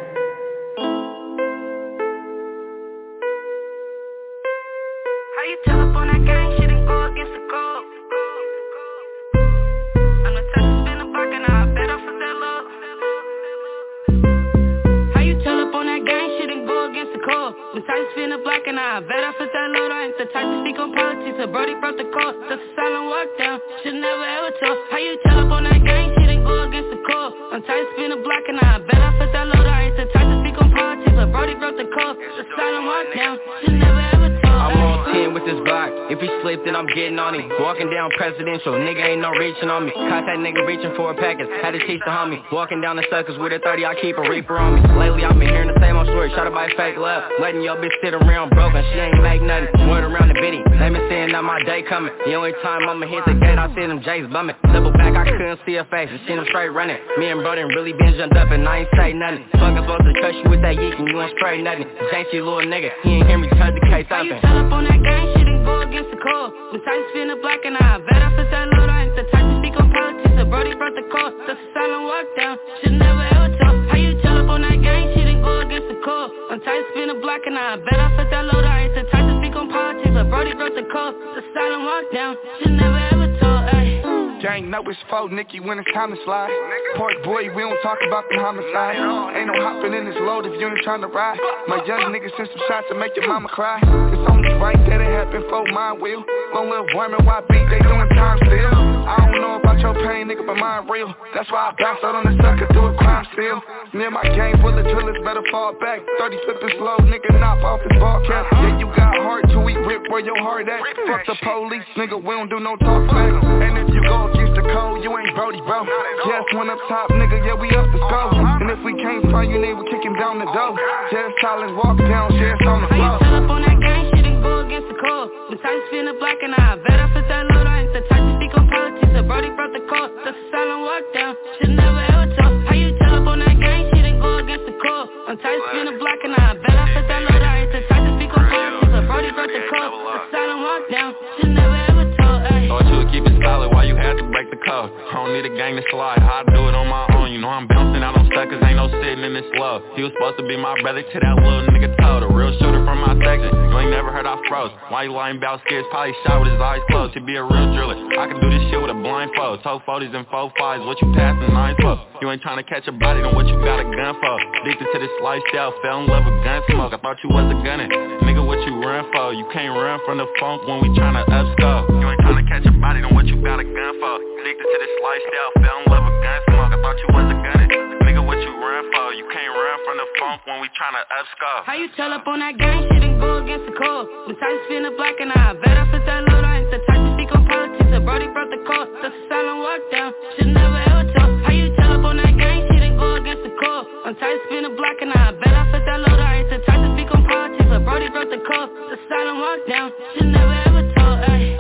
And I bet I fit that load, I ain't the type to speak on politics. A Brody broke the code, that's a silent walk down. Should never ever talk. How you tell up on that gang shit and go against the code? I'm tight to spin a block and I bet I fit that load, I ain't the type to speak on politics. A Brody broke the code, that's a silent walk down. Should never ever talk. I'm on ten with this block. If he slipped, then I'm getting on him. Walking down presidential, nigga ain't no reaching on me. Caught that nigga reaching for a package, had to teach the homie. Walking down the suckers with a thirty, I keep a reaper on me. Lately I've been hearing the same old story, shot by fake love. Letting your bitch sit around broken, she ain't make nothing. Word around the bitty, they been saying that my day coming. The only time I'ma hit the gate, I see them J's bumming. Double back, I couldn't see her face, and seen them straight running. Me and brother really been jumped up and I ain't say nothing. Fucking supposed to cut you with that yeek and you ain't spray nothing. Janky little nigga, he ain't hear me cut the case up. How you tell up on that gang shit and go against the code? I'm tight to spin a block and I bet I fit that load, I ain't the type to speak on politics. A Brody broke the code, that's a silent walk down. Should never ever talk. How you tell up on that gang shit and go against the code? I'm tight to spin a block and I bet I fit that load, I ain't the type to speak on politics. A Brody broke the code, that's a silent walk down. Should never ever talk, ayy. Gang know it's foe, Nicky, when it's time to slide. Park boy, we don't talk about the homicide. Ain't no hopping in this load if you ain't trying to ride. My young niggas send some shots to make your mama cry. It's only right that it happened for mine will. Long little woman, Y B, they doing time still. I don't know about your pain, nigga, but mine real. That's why I bounce out on the sucker, do a crime still. Near my game, bullet drillers better fall back. thirty flipping slow, nigga, knock off his ball cap. Yeah, you got heart till we rip where your heart at. Fuck the police, nigga, we don't do no talk back. And if you go against the code, you ain't Brody, bro. Just one up top, nigga, yeah, we up the scope. And if we can't find you, nigga, we kick him down the door. Just silent walk down, just on the floor. How you tell up on that gang shit and go against the code? I'm tight to spin a block and I bet I fit that load, I ain't the type to speak on politics. A Brody broke the code, that's a silent walk down. Should never ever talk. How you tell up on that gang shit and go against the code? I'm tight to spin a block and I bet I fit that load, I ain't the type to speak on politics. A Brody broke the code, that's a silent walk down. Should never ever talk, ayy. Thought you would keep it solid while you had to break the code. I don't need a gang to slide, I do it on my own. You know I'm bouncing out on suckers, ain't no sitting in this love. He was supposed to be my brother to that little nigga told. A real shooter from my section, you ain't never heard I froze. Why you lying about scares? Probably shot with his eyes closed. To be a real driller, I can do this shit with a blindfold. Toe forties and four fives, what you passing nine for? You ain't trying to catch a body, then what you got a gun for? Addicted to this lifestyle, fell in love with gun smoke. I thought you was a gunner, nigga, what you run for? You can't run from the funk when we tryna upscore. You ain't trying to catch a body, then what you got a gun for? Addicted to this lifestyle, fell in love with gun smoke. I thought you was a gunner, nigga, what you run for? You can't run from the funk when we tryna upscore. How you tell up on that gang shit and go against the code? I'm tight to spin a block and I bet I fit that load, I ain't the type to speak on politics. A Brody broke the code, that's a silent walk down. Should never ever talk. How you tell up on that gang shit and go against the code? I'm tight to spin a block and I bet I fit that load, I ain't the type to speak on politics. A Brody broke the code, that's a silent walk down. Should never ever talk, ayy.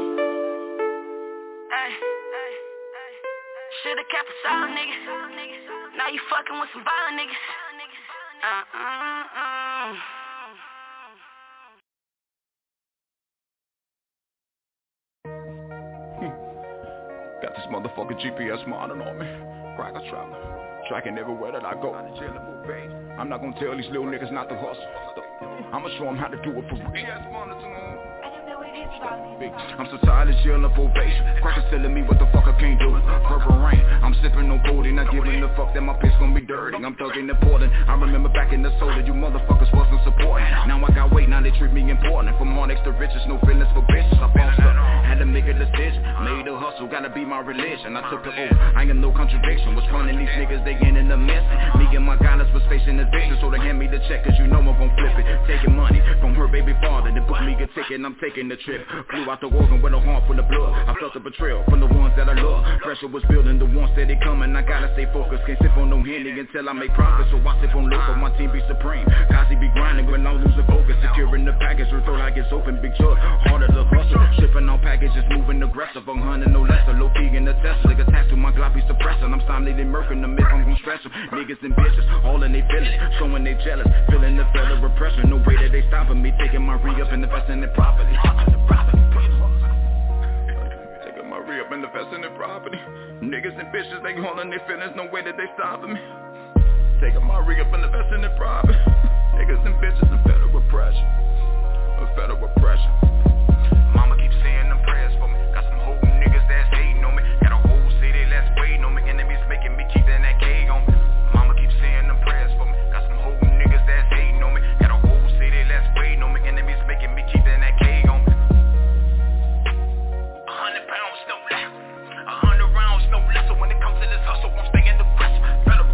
Should've kept a solid nigga. Now you fucking with some violent niggas. Uh-uh-uh. Got this motherfucking G P S monitoring on me. Cracker traveler, tracking everywhere that I go. I'm not gonna tell these little niggas not to hustle. I'ma show them how to do it for real. I'm so tired of chillin' up ovation. Crackers telling me what the fuck I can't do. Purple rain, I'm sipping on cold and not giving a fuck that my piss gon' be dirty. I'm thugging important. I remember back in the soda, you motherfuckers wasn't supporting. Now I got weight, now they treat me important. From all next to riches, no feelings for bitches. I bossed up, had to make a decision. Made a hustle, gotta be my religion. I took the oath, I am no contradiction. Was running these niggas, they ain't in the mess. Me and my goddess was facing eviction, so they hand me the check, cause you know I'm gon' flip it. Taking money from her baby father, then book me a ticket and I'm taking the trip. Flew out the organ with a heart full of blood. I felt the betrayal from the ones that I love. Pressure was building, the ones that they coming. I gotta stay focused, can't sip on no Henny until I make profit. So I sip on local, my team be supreme. Kazi be grinding when I'm losing focus. Securing the package, her throat like it's open, big jug. Harder to hustle, shipping on packages, moving aggressive. one hundred no lesser, low key in the Tesla. Nigga attached to my Glock, be suppressing. I'm stimulating murking them if I'm gon' stress them. Niggas and bitches, all in they feelings, showing they jealous. Feeling the federal repression, no way that they stopping me. Taking my re-up and investing in property. Taking my re-up and investing in property. Niggas and bitches, they holding their feelings, no way that they stopping me. Taking my re-up and investing in property. Niggas and bitches and federal repression. A federal repression. Mama keeps saying them prayers for me. Got some whole niggas that's hating on me. Got a whole city that's waiting on me. Enemies making me keep that cake on me. Mama keeps saying them prayers for me. Got some whole niggas that's hating on me. Got a whole city that's waiting on me. Enemies making me keep that cake on me. A hundred pounds, no less. A hundred rounds, no less. So when it comes to this hustle, I'm staying the press. Federal.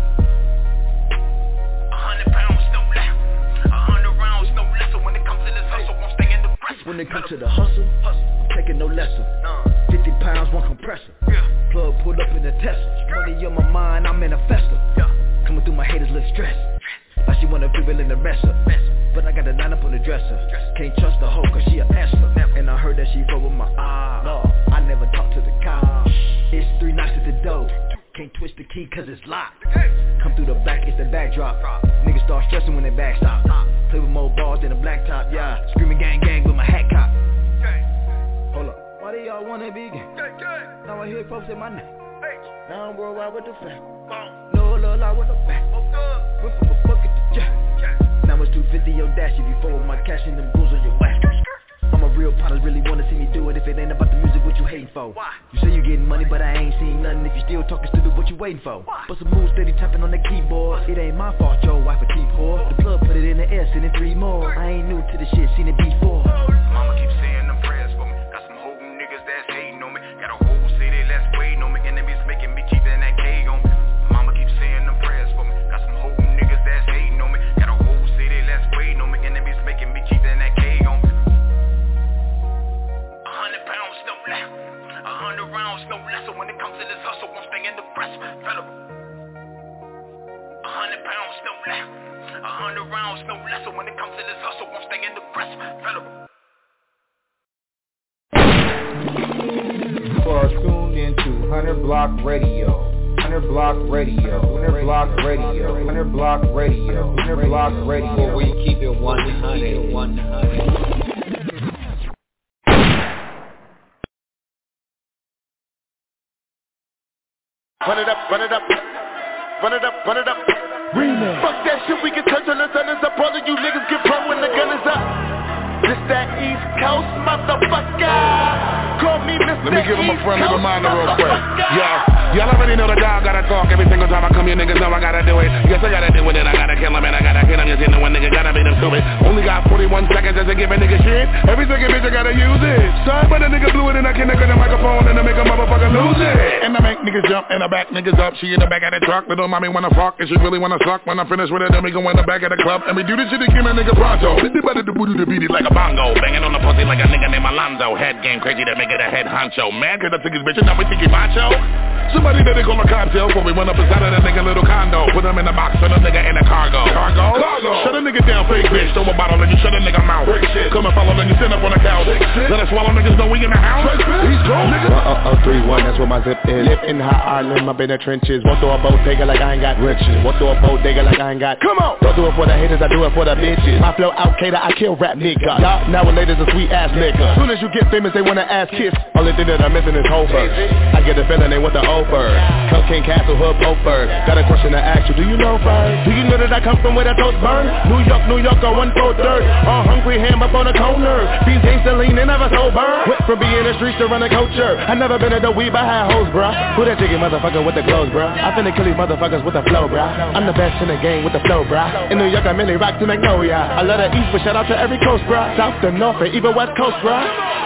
A hundred pounds, no less. A hundred rounds, no less. So when it comes to this hustle, I'm staying the press. When it comes to the hustle, I'm taking no lesson. Fifty pounds, one compressor. Plug pulled up in the Tesla. Money on my mind, I'm manifesting. Coming through my haters, little stress. Like she wanna be in the wrestler. But I got the line up on the dresser. Can't trust the hoe cause she a Esther. And I heard that she fuck with my eye. No, I never talk to the cop. It's three knocks at the door. Can't twist the key cause it's locked. Come through the back, it's the backdrop. Niggas start stressing when they backstop. Play with more balls than a blacktop, yeah. Screaming gang gang with my hat cop. Hold up, why do y'all wanna be gang? Now I hear folks say my name. Now I'm worldwide with the fam. No love lie with the back. Whip up a bucket to jack. Now it's two fifty your dash. If you forward my cash in them goons on your whack. I'm a real potter, really wanna see me do it. If it ain't about the music, what you hating for? You say you getting money, but I ain't seen nothing. If you still talking stupid, what you waiting for? But some moves steady tapping on the keyboard. It ain't my fault, your wife a cheap whore. The plug put it in the air, sending three more. I ain't new to the shit, seen it before. Mama keeps saying them prayers for me. Got some whole niggas that's hating on me. Got a whole city that's waiting on me. Enemies making me keep that cake on me. Mama keeps saying them prayers for me. Got some whole niggas that's hating on me. Got a whole city that's waiting on me. Enemies making me keep that cake on me. A hundred pounds, no less. A hundred rounds, no less. So when it comes to this hustle, I'm staying the press. Federal. A hundred pounds, no less. A hundred rounds, no less. So when it comes to this hustle, I'm staying the press. Federal. You are tuned into one hundred Block Radio. one hundred Block Radio. one hundred Block Radio. one hundred Block Radio. one hundred Block Radio. Where we keep it one hundred. one hundred. Run it up, run it up, run it up, run it up. Remix. Fuck that shit, we can touch on the sun is up. All of you niggas get burned when the gun is up. This that East Coast motherfucker. Call me Mister Let me give him a friendly East reminder real quick. Yo, y'all already know the dog gotta talk. Every single time I come here, niggas know I gotta do it. Yes, I gotta do it, and I gotta kill him, and I gotta hit him. You know one nigga gotta beat him to it. Only got forty-one seconds just to give a nigga shit. Every second bitch I gotta use it. Sorry, but the nigga blew it, and I can't look at the microphone, and I make a motherfucker lose it. And I make niggas jump, and I back niggas up. She in the back of the truck. Little mommy wanna fuck, and she really wanna suck. When I finish with it, then we go in the back of the club, and we do this shit again, a nigga pronto. It's the better to booty to beat it like a bongo. Banging on the pussy like a nigga named Alonzo. Head game crazy to make it a head honcho. Mad cause I took his bitch and now we think he macho. Somebody that they call a cocktail before we went up inside of that nigga little condo. Put him in the box, put a nigga in the cargo. Cargo? Cargo. Shut a nigga down, fake bitch. Throw a bottle and you shut a nigga mouth. Come and follow and you sit up on the couch. Let us swallow niggas know we in the house. He's cold, nigga. Uh, uh, three one, that's where my zip is. Live in high island, up in the trenches. Won't throw a bodega like I ain't got riches. Won't throw a bodega like I ain't got. Come on. Don't do it for the haters, I do it for the bitches. My flow out cater, I kill rap nigga. Y'all nowadays is a sweet ass nigga. Soon as you get famous, they wanna ass kiss. Only thing that I'm missing is Hofer. I get the feeling they want the over. King Castle, Hood, Oakford. Got a question to ask you, do you know first? Do you know that I come from where the toast burn? New York, New York, on one four third. All hungry, ham up on the corner. These gangsta lean, they never sober. Went from being in the streets to run a culture. I never been at the weed, but I had hoes, bruh. Who that chicken motherfucker with the clothes, bruh? I finna kill these motherfuckers with the flow, bruh. I'm the best in the game with the flow, bruh. In New York, I mainly rock to Magnolia. I love the East, but shout out to every coast, bruh. South to North, and even West Coast, bruh.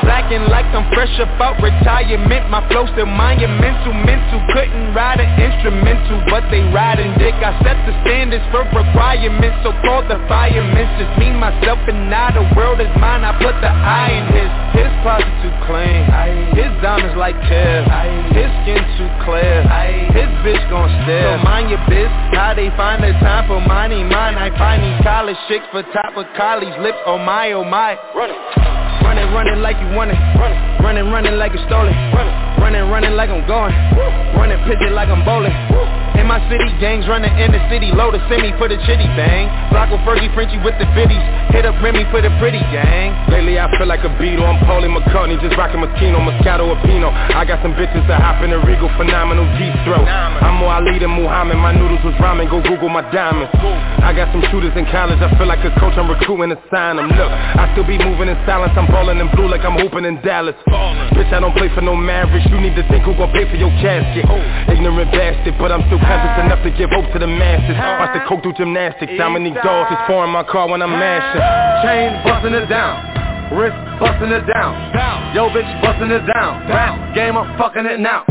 Blacking like I'm fresh about retirement. My flow still monumental, mental. Couldn't ride an instrumental, but they riding dick. I set the standards for requirements, so called the firemen. Just me, myself, and I. The world is mine. I put the I in his. His closet too clean. His diamonds like Kev. His skin too clear. His bitch gon' stare. So mind your biz. How they find the time for money? Mine. I find these college chicks for top of college lips. Oh my, oh my. Running. Running, running like you want it. Running, running, running like it's stolen. Running, running, running like I'm going. Running, pitch it like I'm bowling. In my city, gangs running in the city. Load a semi for the chitty bang. Block with Fergie, Frenchie with the biddies. Hit up Remy for the pretty gang. Lately I feel like a Beatle. I'm Paulie McCartney, just rocking Moschino, Moscato or Pinot. I got some bitches that hop in the Regal, phenomenal G-throat. I'm more Ali than Muhammad. My noodles was ramen. Go Google my diamonds. I got some shooters in college. I feel like a coach. I'm recruiting to sign them. Look, I still be moving in silence. I'm ballin' in blue like I'm hooping in Dallas. Bitch, I don't play for no Mavericks. You need to think who gon' pay for your casket. Ignorant bastard, but I'm still conscious enough to give hope to the masses. Watch the coke do gymnastics. Dominique Dolph is pouring my car when I'm mashing. Chain bustin' it down. Wrist bustin' it down. Yo bitch bustin' it down. Rap game, I'm fucking it now.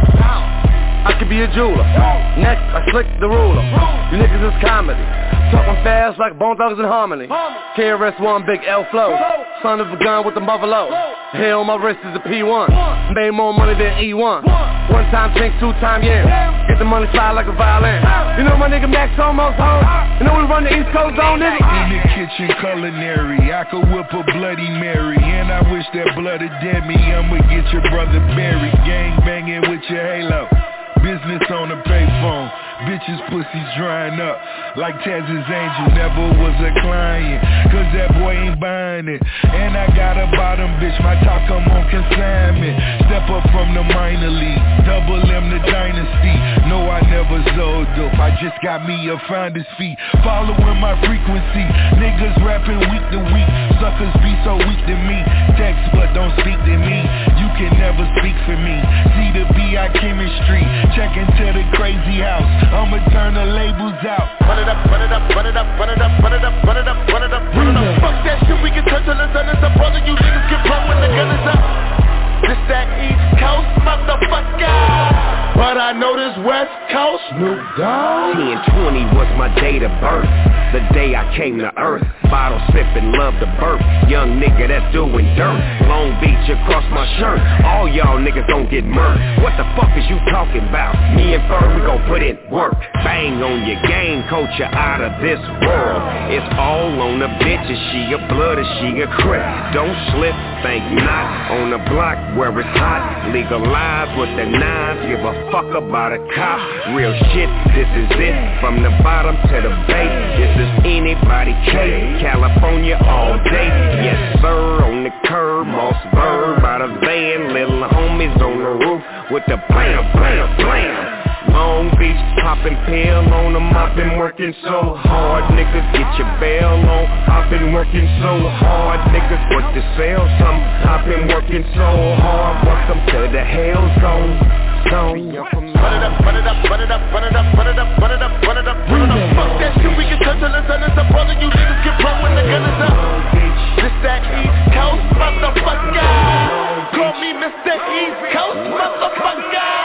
I could be a jeweler. Next, I slick the ruler. You niggas is comedy. Talking fast like Bone Thugs and Harmony. K R S One, big L flow. Son of a gun with the buffalo. Hair on my wrist is a P one. Made more money than E one. One time chinks, two time yeah. Get the money fly like a violin. You know my nigga Max almost home. You know we run the East Coast on nigga. In the kitchen culinary, I could whip a Bloody Mary. And I wish that blood had dead me. I'ma get your brother buried. Gang banging with your halo. Business on the payphone. Bitches pussies drying up like Taz's angel. Never was a client, cause that boy ain't buying it. And I got a bottom bitch, my top come on consignment. Step up from the minor league, double M the dynasty. No, I never sold dope, I just got me a finder's fee. Following my frequency, niggas rapping week to week. Suckers be so weak to me. Text but don't speak to me. You can never speak for me. See the B I chemistry. Check into the crazy house. I'ma turn the labels out. Run it up, run it up, run it up, run it up, run it up, run it up, run it up, run it up. Fuck that shit, we can touch till the sun is up. All of you niggas get run when the gun is up. This that East Coast motherfucker, but I know this West Coast. Snoop Dogg. ten twenty was my date of birth, the day I came to earth. Bottle sippin', love to burp. Young nigga that's doing dirt. Long Beach across my shirt. All y'all niggas don't get murked. What the fuck is you talking about? Me and Fur, we gon' put in work. Bang on your game, coach, you out of this world. It's all on the bitch. Is she a blood or she a crip? Don't slip, think not. On the block where it's hot. Legalize with the nines. Give a fuck about a cop. Real shit, this is it. From the bottom to the base. This is anybody case. California all day, yes sir, on the curb, Mossberg by the van, little homies on the roof with the blam, blam, blam. Long Beach, poppin' pill on them, I've been working so hard, niggas get your bail on, I've been working so hard, niggas work to sell some, I've been working so hard, welcome to the hell zone, zone. Run it up, run it up, run it up, run it up, run it up, run it up, run it up, run it up. Fuck that shit, we can touch till the sun is up. All of you niggas get run when the gun is up. This that East Coast motherfucker. Call me Mister East Coast motherfucker.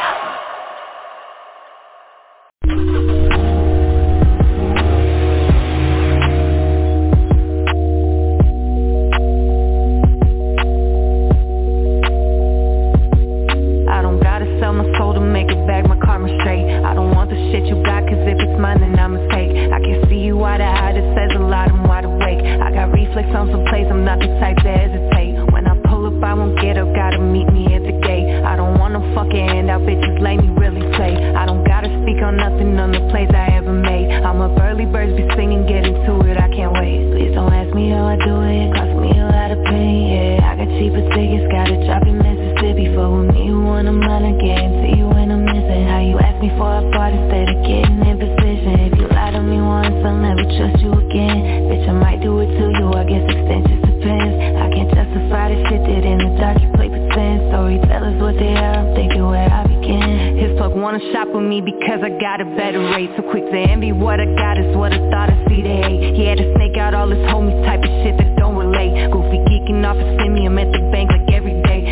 Sell my soul to make it back, my karma straight. I don't want the shit you got, cause if it's mine then I'm a mistake. I can see you eye to eye, that says a lot, I'm wide awake. I got reflex on some place, I'm not the type to hesitate. When I pull up, I won't get up, gotta meet me at the gate. I don't want no fucking handout, bitches let me really play. I don't gotta speak on nothing on the plays I ever made. I'm up early, birds be singing, get into it, I can't wait. Please don't ask me how I do it, it cost me a lot of pain, yeah. I got cheaper tickets, gotta drop in Mississippi. For me, you wanna mind a game, see you when I'm missing. How you ask me for a part instead of getting in position. If you lie to me once, I'll never trust you again. Bitch, I might do it to you, I guess extensions depends. I can't justify the shit that in the dark you play pretend. Storytellers what they are, I'm thinking where I begin. His plug wanna shop with me because I got a better rate. So quick to envy what I got is what I thought I see they hate. He had to snake out all his homies, type of shit that don't relate. Goofy geeking off a semi, I'm at the bank like every day.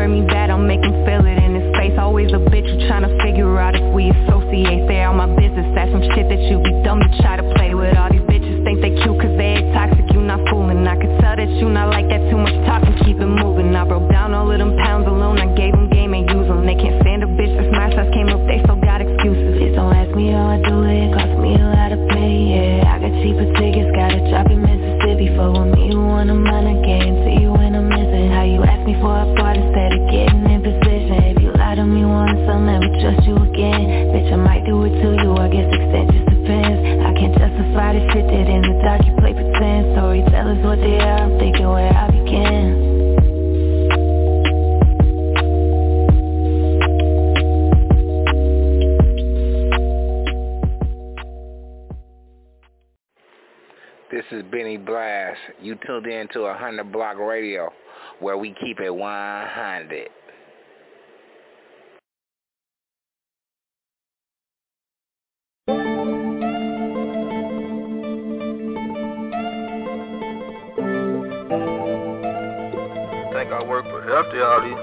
hurt me bad, I'll make him feel it in his face. Always a bitch who tryna figure out if we associate. Stay out my business, that's some shit that you be dumb to try to play with. All these bitches think they cute cause they ain't toxic, you not fooling. I could tell that you not like that, too much talking, keep it moving. I broke down all of them pounds alone, I gave them game and use them. They can't stand a bitch that's my size came up, they still got excuses. Please don't ask me how I do it, it cost me a lot of pain, yeah. I got cheaper tickets, gotta drop in Mississippi. For with me, you wanna mind a game, see you when I'm missing. How you ask me for a part instead of getting in position. If you lie to me once, I'll never trust you again. Bitch, I might do it to you, I guess extent just depends. I can't justify the shit that in the dark you play pretend. Storytellers what they are, I'm thinking where I begin. This is Benny Blast. You tuned in to one hundred Block Radio, where we keep it one hundred. Think I work for Hefty, all these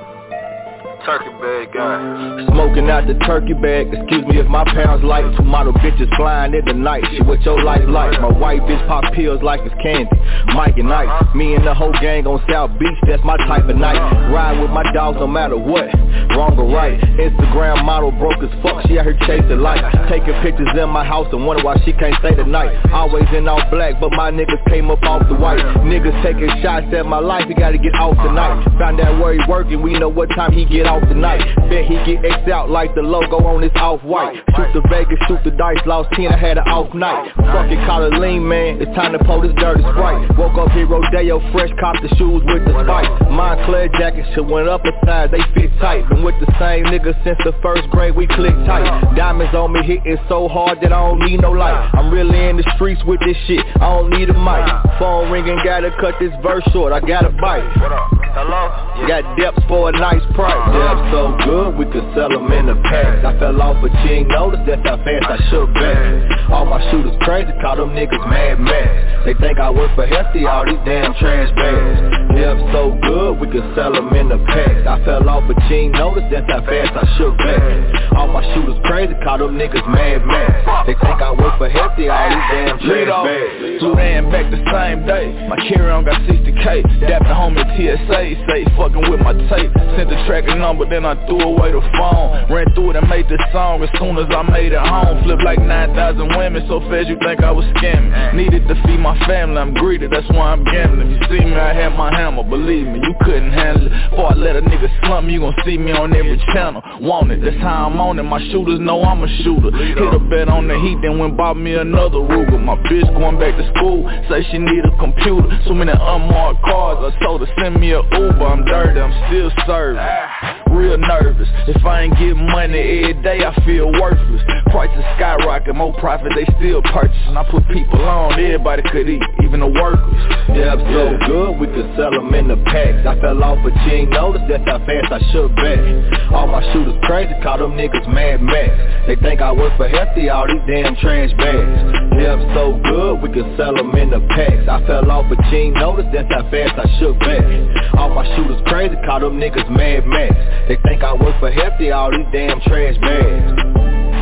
turkey bag guy. Smoking out the turkey bag, excuse me if my pounds light. Two model bitches flying in the night, shit what your life like. My white bitch pop pills like it's candy, Mike and Ike. Me and the whole gang on South Beach, that's my type of night. Ride with my dogs no matter what, wrong or right. Instagram model broke as fuck, she out here chasing light. Taking pictures in my house and wonder why she can't stay the night. Always in all black, but my niggas came up off the white. Niggas taking shots at my life, he gotta get off tonight. Found out where he working, we know what time he get off tonight. Bet he get X out like the logo on his off-white. Shoot the Vegas, shoot the dice, lost ten, I had an off night. Fuck it, call a lean man, it's time to pull this dirty Sprite. Woke up here, Rodeo, fresh, cop the shoes with the spike. Montclair jackets, shit went up a size, they fit tight. Been with the same nigga since the first grade, we click tight. Diamonds on me hitting so hard that I don't need no light. I'm really in the streets with this shit, I don't need a mic. Phone ringing, gotta cut this verse short, I gotta bite. Hello? Got depths for a nice price. Depths so good, we could sell them in the packs. I fell off, but you ain't noticed that's how fast I shook back. All my shooters crazy, call them niggas mad mad. They think I work for Hefty, all these damn trash bags. Depths so good, we could sell them in the packs. I fell off, but you ain't noticed that's how fast I shook back. All my shooters crazy, call them niggas mad mad. They think I work for Hefty, all these damn trash bags. Flew in back the same day, my carry-on got sixty K. Dapped the homie T S A, say fucking with my tape. Sent the tracker number, then I threw away the phone. Ran through it and made this song as soon as I made it home. Flipped like nine thousand women so fast you think I was scamming. Needed to feed my family, I'm greedy, that's why I'm gambling. You see me, I had my hammer, believe me, you couldn't handle it. Before I let a nigga slump me, you gon' see me on every channel. Want it, that's how I'm on it, my shooters know I'm a shooter. Hit a bet on the heat, then went bought me another Ruger. My bitch going back to school, say she need a computer. So many unmarked cars, I told her send me a Uber. I'm dirty, I'm still serving, real nervous. If I ain't getting money every day, I feel worthless. Prices skyrocket, more profit, they still purchasing. I put people on, everybody could eat, even the workers. Yeah, I'm so good, we could sell them in the packs. I fell off, but you ain't noticed that's how fast I shook back. All my shooters crazy, call them niggas mad mad. They think I work for Hefty, all these damn trash bags. Yeah, I'm so good, we could sell them in the packs. I fell off, but you ain't noticed that's how fast I shook back. All my shooters crazy, call them niggas mad mad. They think I work for Hefty, all these damn trash bags.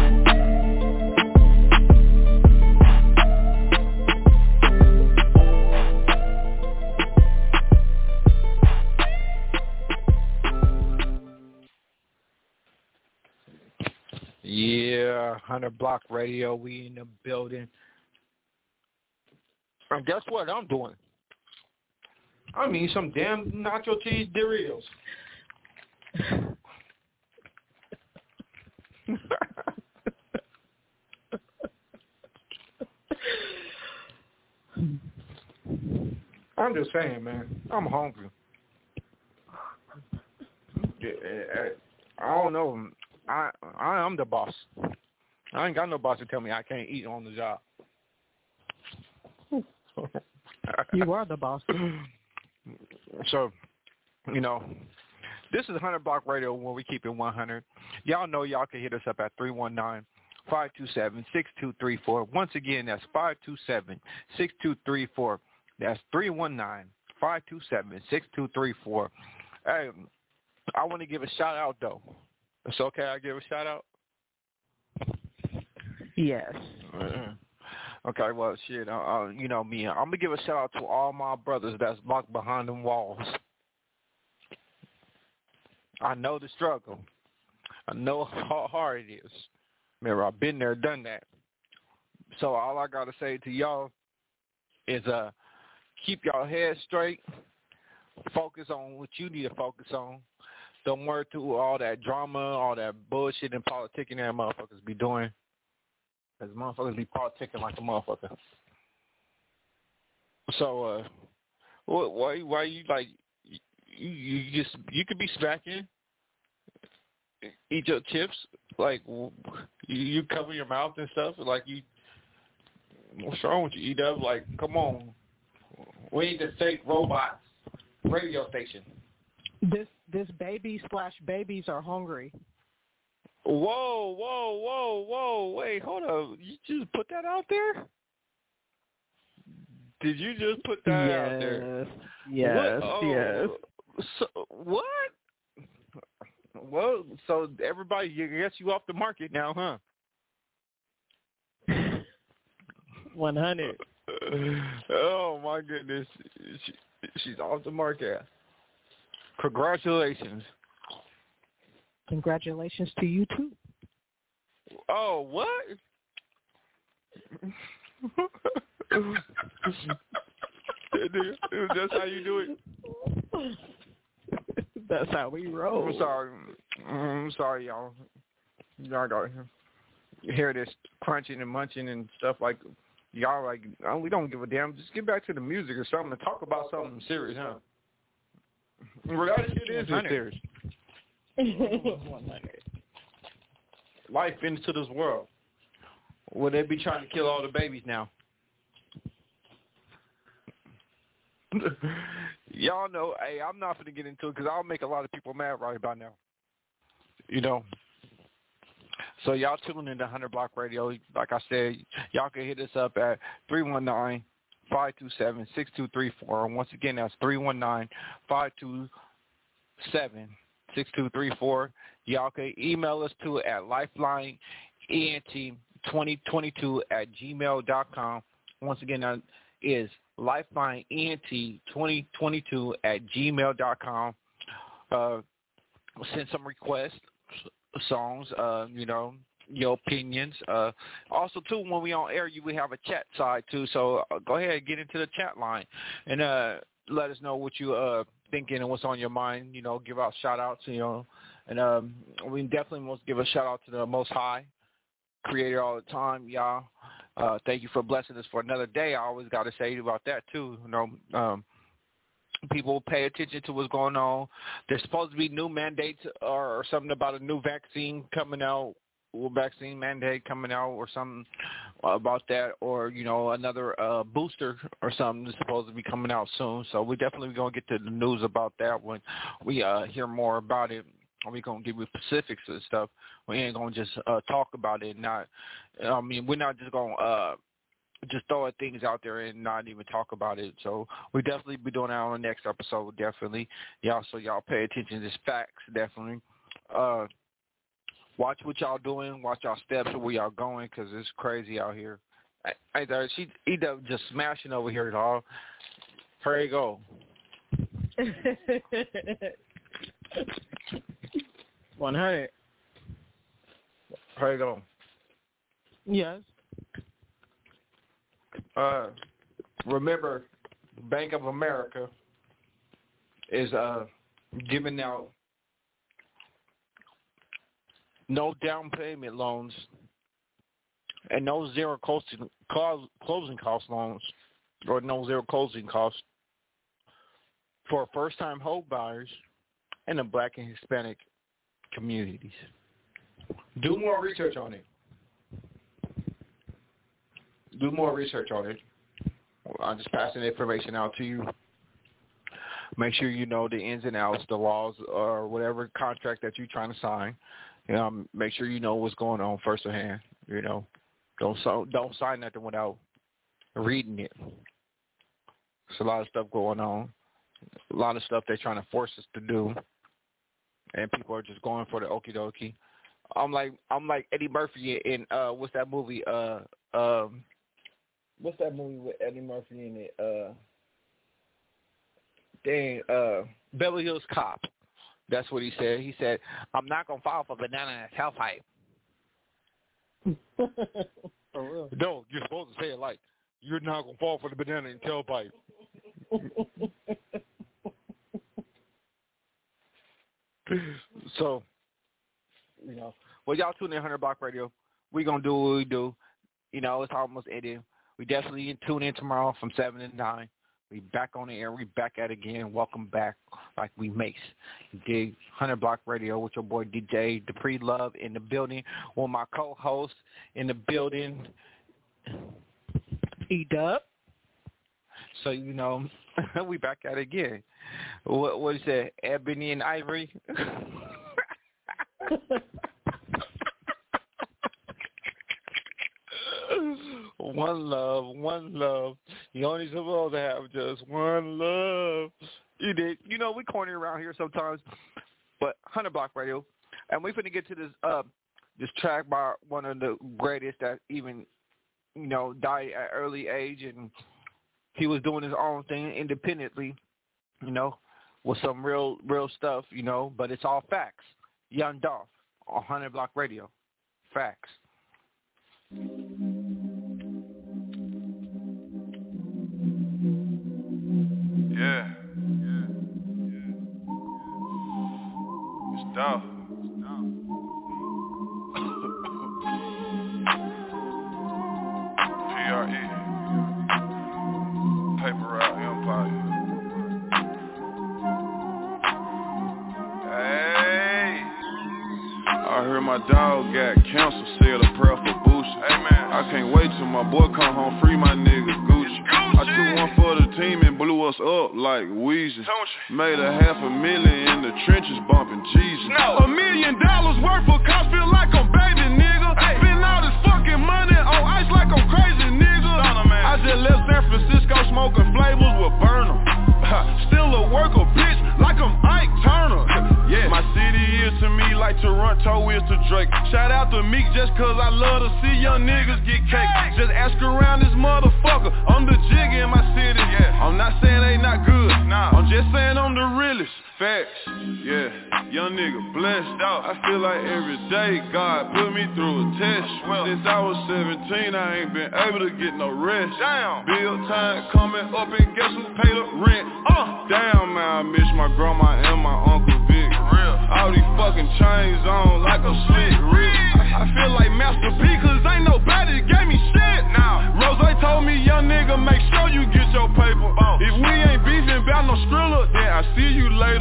Yeah, one hundred Block Radio, we in the building. And guess what I'm doing? I mean, some damn nacho cheese Doritos. I'm just saying, man. I'm hungry. I don't know. I I am the boss. I ain't got no boss to tell me I can't eat on the job. You are the boss. So, you know, this is one hundred Block Radio where we keep it one hundred. Y'all know y'all can hit us up at three one nine, five two seven, six two three four. Once again, that's five two seven, six two three four. That's three one nine, five two seven, six two three four. Hey, I want to give a shout out though. It's okay. I give a shout out. Yes. Uh, okay. Well, shit. Uh, uh, you know me. I'm gonna give a shout out to all my brothers that's locked behind them walls. I know the struggle. I know how hard it is. Remember, I've been there, done that. So all I gotta say to y'all is, uh, keep y'all head straight. Focus on what you need to focus on. Don't worry through all that drama, all that bullshit and politicking that motherfuckers be doing. Because motherfuckers be politicking like a motherfucker. So, uh, why, why you like, you, you just, you could be smacking, eat your chips, like, you, you cover your mouth and stuff, like you, what's wrong with you, E-Dub? Like, come on. We need to fake robots. Radio station. This this baby slash babies are hungry. Whoa, whoa, whoa, whoa! Wait, hold up! You just put that out there? Did you just put that yes, out there? Yes, what? yes. Oh, so what? Well, so everybody, I guess you off the market now, huh? One hundred. Oh my goodness. She, she's off the market. Congratulations. Congratulations to you too. Oh, what? That's how you do it? That's how we roll. I'm sorry. I'm sorry, y'all. Y'all got to hear this crunching and munching and stuff like y'all like, oh, we don't give a damn. Just get back to the music or something and talk about something serious, huh? Well, that shit is serious. Life into this world. Will they be trying to kill all the babies now? Y'all know, hey, I'm not going to get into it because I'll make a lot of people mad right about now. You know. So y'all tuning into one hundred Block Radio. Like I said, y'all can hit us up at three one nine, five two seven, six two three four. And once again, that's three one nine, five two seven, six two three four. Y'all can email us to at lifeline ent twenty twenty-two at gmail dot com. Once again, that is lifeline ent twenty twenty-two at gmail dot com. Uh, send some requests. Songs, uh, you know, your opinions. Uh, also, too, when we on air, you we have a chat side too. So uh, go ahead and get into the chat line and uh, let us know what you uh thinking and what's on your mind. You know, give out shout outs. You know, and um, we definitely must give a shout out to the Most High, Creator all the time, y'all. Uh, thank you for blessing us for another day. I always got to say about that too. You know. Um, People pay attention to what's going on. There's supposed to be new mandates or, or something about a new vaccine coming out, or vaccine mandate coming out or something about that, or, you know, another uh, booster or something is supposed to be coming out soon. So we're definitely going to get to the news about that when we uh, hear more about it. We're going to give you specifics and stuff. We ain't going to just uh, talk about it. Not, I mean, we're not just going to uh, just throwing things out there and not even talk about it. So we definitely be doing that on the next episode, definitely. Y'all, so y'all pay attention to this facts, definitely. Uh, watch what y'all doing. Watch y'all steps and where y'all going, because it's crazy out here. Hey, there, she he just smashing over here, dog. Here you go. One hundred. Here you go. Yes. Uh, remember, Bank of America is uh, giving out no down payment loans and no zero closing, closing cost loans, or no zero closing costs for first-time home buyers and the Black and Hispanic communities. Do more research on it. Do more research on it. I'm just passing the information out to you. Make sure you know the ins and outs, the laws, or whatever contract that you're trying to sign. You know, make sure you know what's going on first of hand. You know, don't so, don't sign nothing without reading it. There's a lot of stuff going on. A lot of stuff they're trying to force us to do. and people are just going for the okie dokie. I'm like I'm like Eddie Murphy in uh what's that movie uh um what's that movie with Eddie Murphy in it uh dang uh Beverly Hills Cop. That's what he said. He said, I'm not gonna fall for banana and tailpipe. For real. No, you're supposed to say it like you're not gonna fall for the banana and tailpipe. So, you know, well, y'all tune in one hundred Block Radio. We gonna do what we do. You know, it's almost ending. We definitely tune in tomorrow from seven to nine. We back on the air. We back at it again. Welcome back, like we makes. You dig? one hundred Block Radio with your boy D J Dupree Love in the building. With my co-host in the building, E-Dub. So, you know, we back at it again. What what is that? Ebony and Ivory? One love, one love. You only supposed to have just one love. You did. You know, we corny around here sometimes, but one hundred Block Radio. And we finna get to this uh, this track by one of the greatest that even, you know, died at early age, and he was doing his own thing independently, you know, with some real real stuff, you know, but it's all facts. Young Dolph on one hundred Block Radio. Facts. Yeah. Yeah. Yeah. It's Dolph. P R E. Paper Route Empire. Hey. I heard my dog got cancer, said a prayer for Boosie. Hey man. I can't wait till my boy come home, free my nigga Gucci. I took one for the team and blew us up like Weezy. Made a half a million in the trenches bumping Jesus. No. A million dollars worth of cops feel like I'm baby, nigga. Hey. Spend all this fucking money on ice like I'm crazy, nigga. I just left San Francisco smoking flavors with Burnham. Still a worker, bitch, like I'm Ike Turner. Yeah, my city is to me like Toronto is to Drake. Shout out to Meek just cause I love to see young niggas get cake. Just ask around this motherfucker, I'm the jig in my city. Yeah, I'm not saying they not good, nah. I'm just saying I'm the realest. Facts, yeah, young nigga blessed. I feel like every day God put me through a test. Since I was seventeen, I ain't been able to get no rest. Damn, bill time coming up and guess who paid the rent? Uh, damn man, I miss my grandma and my uncle Vic. All these fucking chains on like a slick Rick. I, I feel like Master P cause ain't nobody gave me shit. Nah, Rose told me, young nigga, make sure you get your paper. Uh, if we ain't beefing about no Skrilla, then I see you later.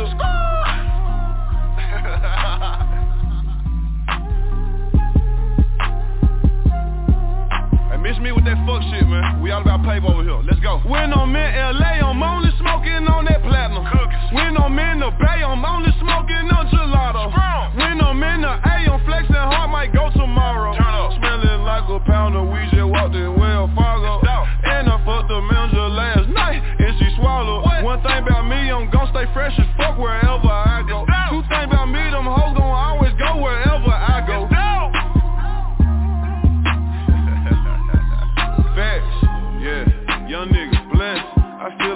Hey, miss me with that fuck shit, man. We all about paper over here. Let's go. When I'm in L A, I'm only smoking on that platinum. Cookies. When I'm in the Bay, I'm only smoking on gelato. Strong. When I'm in the A, I'm flexing hard, might go tomorrow. Turn up. Smelling like a pound of weed, just walked in Wells Fargo. And I fucked the manager last night, and she swallowed. What? One thing about me, I'm gon' stay fresh as fuck wherever I go. Two things about me, them hoes gon' always go wherever I go. Facts, yeah, young niggas blessed. I feel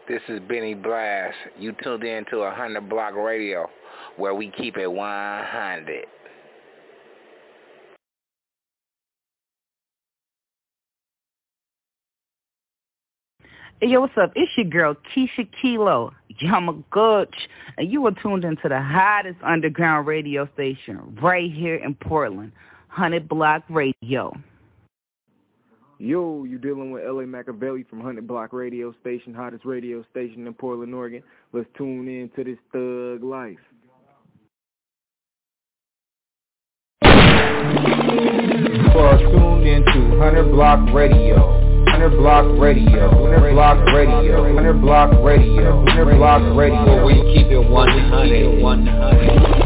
This is Benny Blast. You tuned in to one hundred Block Radio, where we keep it one hundred. Hey, yo, what's up? It's your girl, Keisha Kilo, Yamaguchi, and you are tuned into the hottest underground radio station right here in Portland, one hundred Block Radio. Yo, you dealing with L A Machiavelli from one hundred Block Radio Station, hottest radio station in Portland, Oregon. Let's tune in to this thug life. You are tuned into one hundred Block Radio. one hundred Block Radio, one hundred Block Radio, one hundred Block Radio, one hundred Block Radio, where we keep it one hundred, one hundred.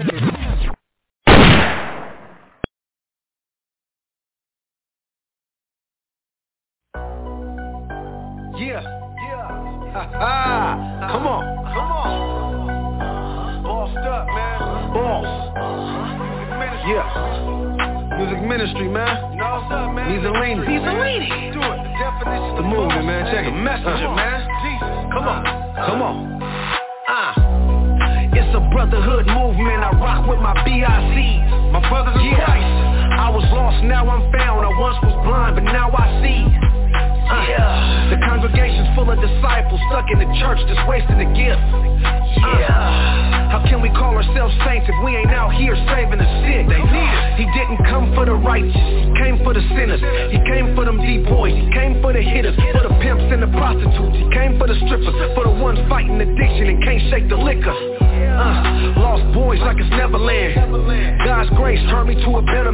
Yeah, yeah, ha ha, come on, come on, bossed up, man, boss, yeah. Music ministry, man. No, what's up, man? Nizzolini. Nizzolini. Do it. The definition. The movement, man. Check it. Messenger, uh, man. Jesus. Come on. Come on. Ah. Uh, it's a brotherhood movement. I rock with my B I Cs. My brothers in yeah. Christ. I was lost, now I'm found. I once was blind, but now I see. Uh, yeah. The congregation's full of disciples stuck in the church just wasting the gift. Yeah. Uh, how can we call ourselves saints if we ain't out here saving the sick? They need it. He didn't come for the righteous, he came for the sinners. He came for them D-boys, he came for the hitters, for the pimps and the prostitutes. He came for the strippers, for the ones fighting addiction and can't shake the liquor. Uh, lost boys like it's Neverland. God's grace turned me to a better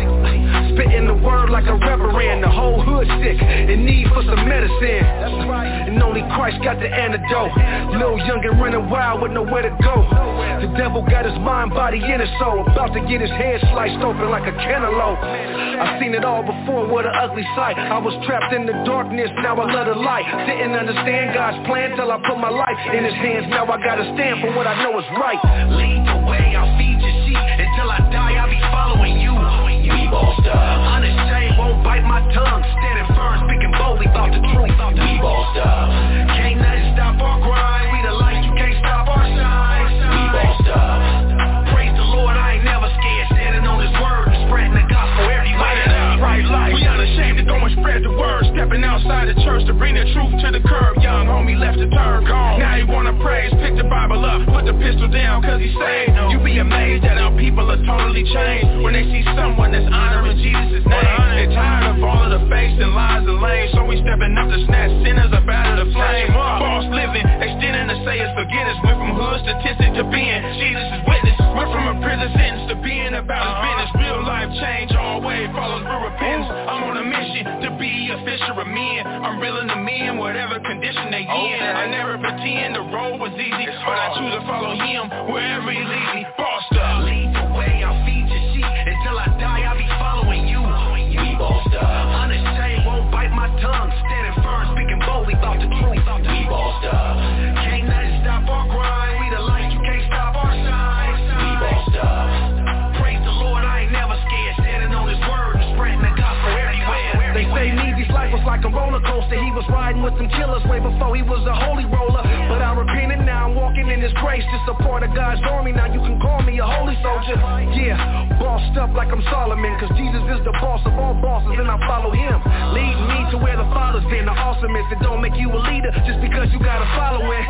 man. Spitting the word like a reverend. The whole hood sick, in need for some medicine. And only Christ got the antidote. Lil youngin' running wild with nowhere to go. The devil got his mind, body, and his soul, about to get his head sliced open like a cantaloupe. I've seen it all before, what an ugly sight. I was trapped in the darkness, now I love the light. Didn't understand God's plan till I put my life in his hands. Now I gotta stand for what I know is right. Lead the way, I'll feed your sheep. Until I die, I'll be following you. We bossed up. Honest shame won't bite my tongue. Standing firm, speaking boldly about the truth. We bossed up. Can't nothing stop our grind. We the light, you can't stop our shine. We bossed up. Praise the Lord, I ain't never scared. Standing on his word and spreading the gospel everywhere. Right life, we unashamed to go and spread the word. Stepping outside the church to bring the truth to the curb. Young homie left to turn gone. Now he wanna praise, pick the Bible up, put the pistol down cause he saved. You be amazed that our people are totally changed when they see someone that's honoring Jesus' name. They're tired of all of the fakes and lies and lanes, so we stepping up to snatch sinners up out of the flame. False living, extending to say it's forgiveness. Went from hood statistic to being Jesus' witness. Went from a prison sentence to being about his business. Real life change all way follows real repentance. I'm on a mission to be a fisher of men. I'm reeling them in whatever condition they in. I never pretend the road was easy, but I choose to follow him wherever he leads me. Bossed up. Lead the way, I'll feed your sheep. Until I die, I'll be following you. We bossed up. Honest shame won't bite my tongue. Standing firm, speaking boldly about the truth. We bossed up. Can't nothing stop our grind. We the light, you can't stop our shine. We bossed up. Praise the Lord, I ain't never scared. Standing on his word and spreading the gospel everywhere. They say Neezy's life was like a roller coaster. He was riding with some killers way before he was a holy roller. But I repented, now I'm walking in his grace. Just a part of God's army, now you can call me a holy soldier. Yeah, bossed up like I'm Solomon, cause Jesus is the boss of all bosses and I follow him. Lead me to where the Father's been. The awesomeness, it don't make you a leader just because you got a following.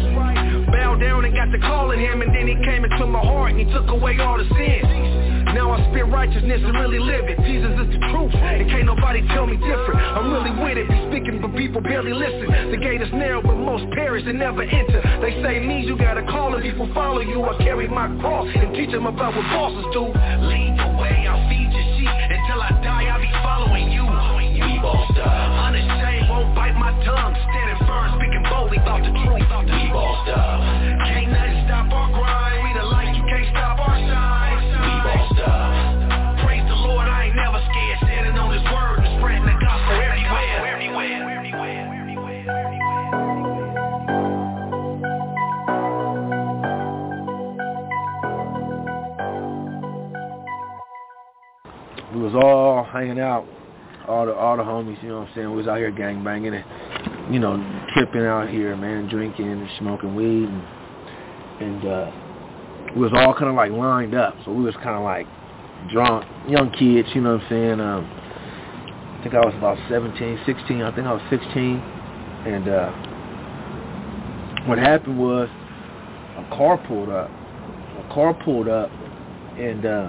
Bow down and got to calling him, and then he came into my heart and he took away all the sins. Now I spit righteousness and really live it. Jesus is the truth, and can't nobody tell me different. I'm really with it, be speaking but people barely listen. The gate is narrow but most perish and never enter. They say me, you gotta call and people follow you. I carry my cross and teach them about what bosses do. Lead the way, I'll feed your sheep. Until I die, I'll be following you. We bossed up. Honest shame won't bite my tongue. Standing firm, speaking boldly about the truth. We bossed up. Can't nothing stop our grind. We the light, you can't stop our shine. We bossed up. Praise the Lord, I ain't never scared. Standing on his word and spreading the gospel everywhere. Everywhere. Everywhere. We was all hanging out, all the all the homies, you know what I'm saying? We was out here gang banging and you know, tripping out here, man, drinking and smoking weed, and, and uh, we was all kind of like lined up, so we was kind of like drunk, young kids, you know what I'm saying? Um, I think I was about seventeen, sixteen. I think I was sixteen, and uh, what happened was a car pulled up. A car pulled up, and uh,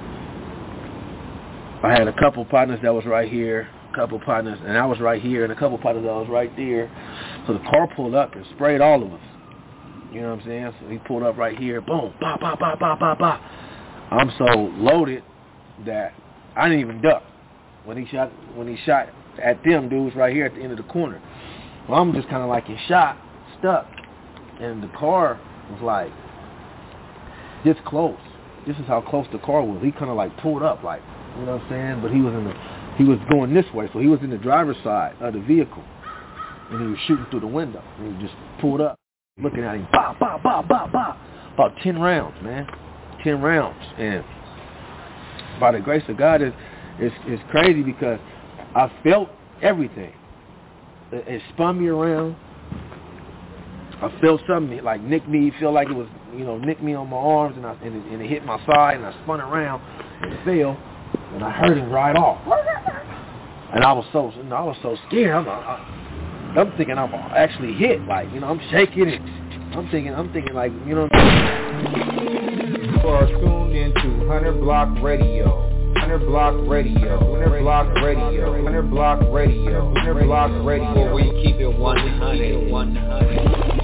I had a couple partners that was right here, a couple partners, and I was right here, and a couple partners that was right there. So the car pulled up and sprayed all of us. You know what I'm saying? So he pulled up right here, boom, ba ba ba ba ba ba. I'm so loaded that I didn't even duck when he shot. When he shot at them dudes right here at the end of the corner. Well, I'm just kind of like in shock, stuck, and the car was like this close. This is how close the car was. He kind of like pulled up, like, you know what I'm saying? But he was in the, he was going this way, so he was in the driver's side of the vehicle, and he was shooting through the window, and he just pulled up, looking at him, ba ba ba ba ba, about ten rounds, man, ten rounds, and by the grace of God, it's it's, it's crazy because I felt everything. It, it spun me around. I felt something like nick me, feel like it was, you know, nick me on my arms, and, I, and, it, and it hit my side, and I spun around and fell, and I heard him ride off. And I was so, you know, I was so scared. I'm, I, I'm thinking I'm actually hit, like, you know, I'm shaking it. I'm thinking, I'm thinking like, you know. You are tuned into Hundred Block Radio. Hundred Block Radio. Hundred Block Radio. Hundred Block Radio. Hundred Block Radio. Where we keep it one hundred. one hundred.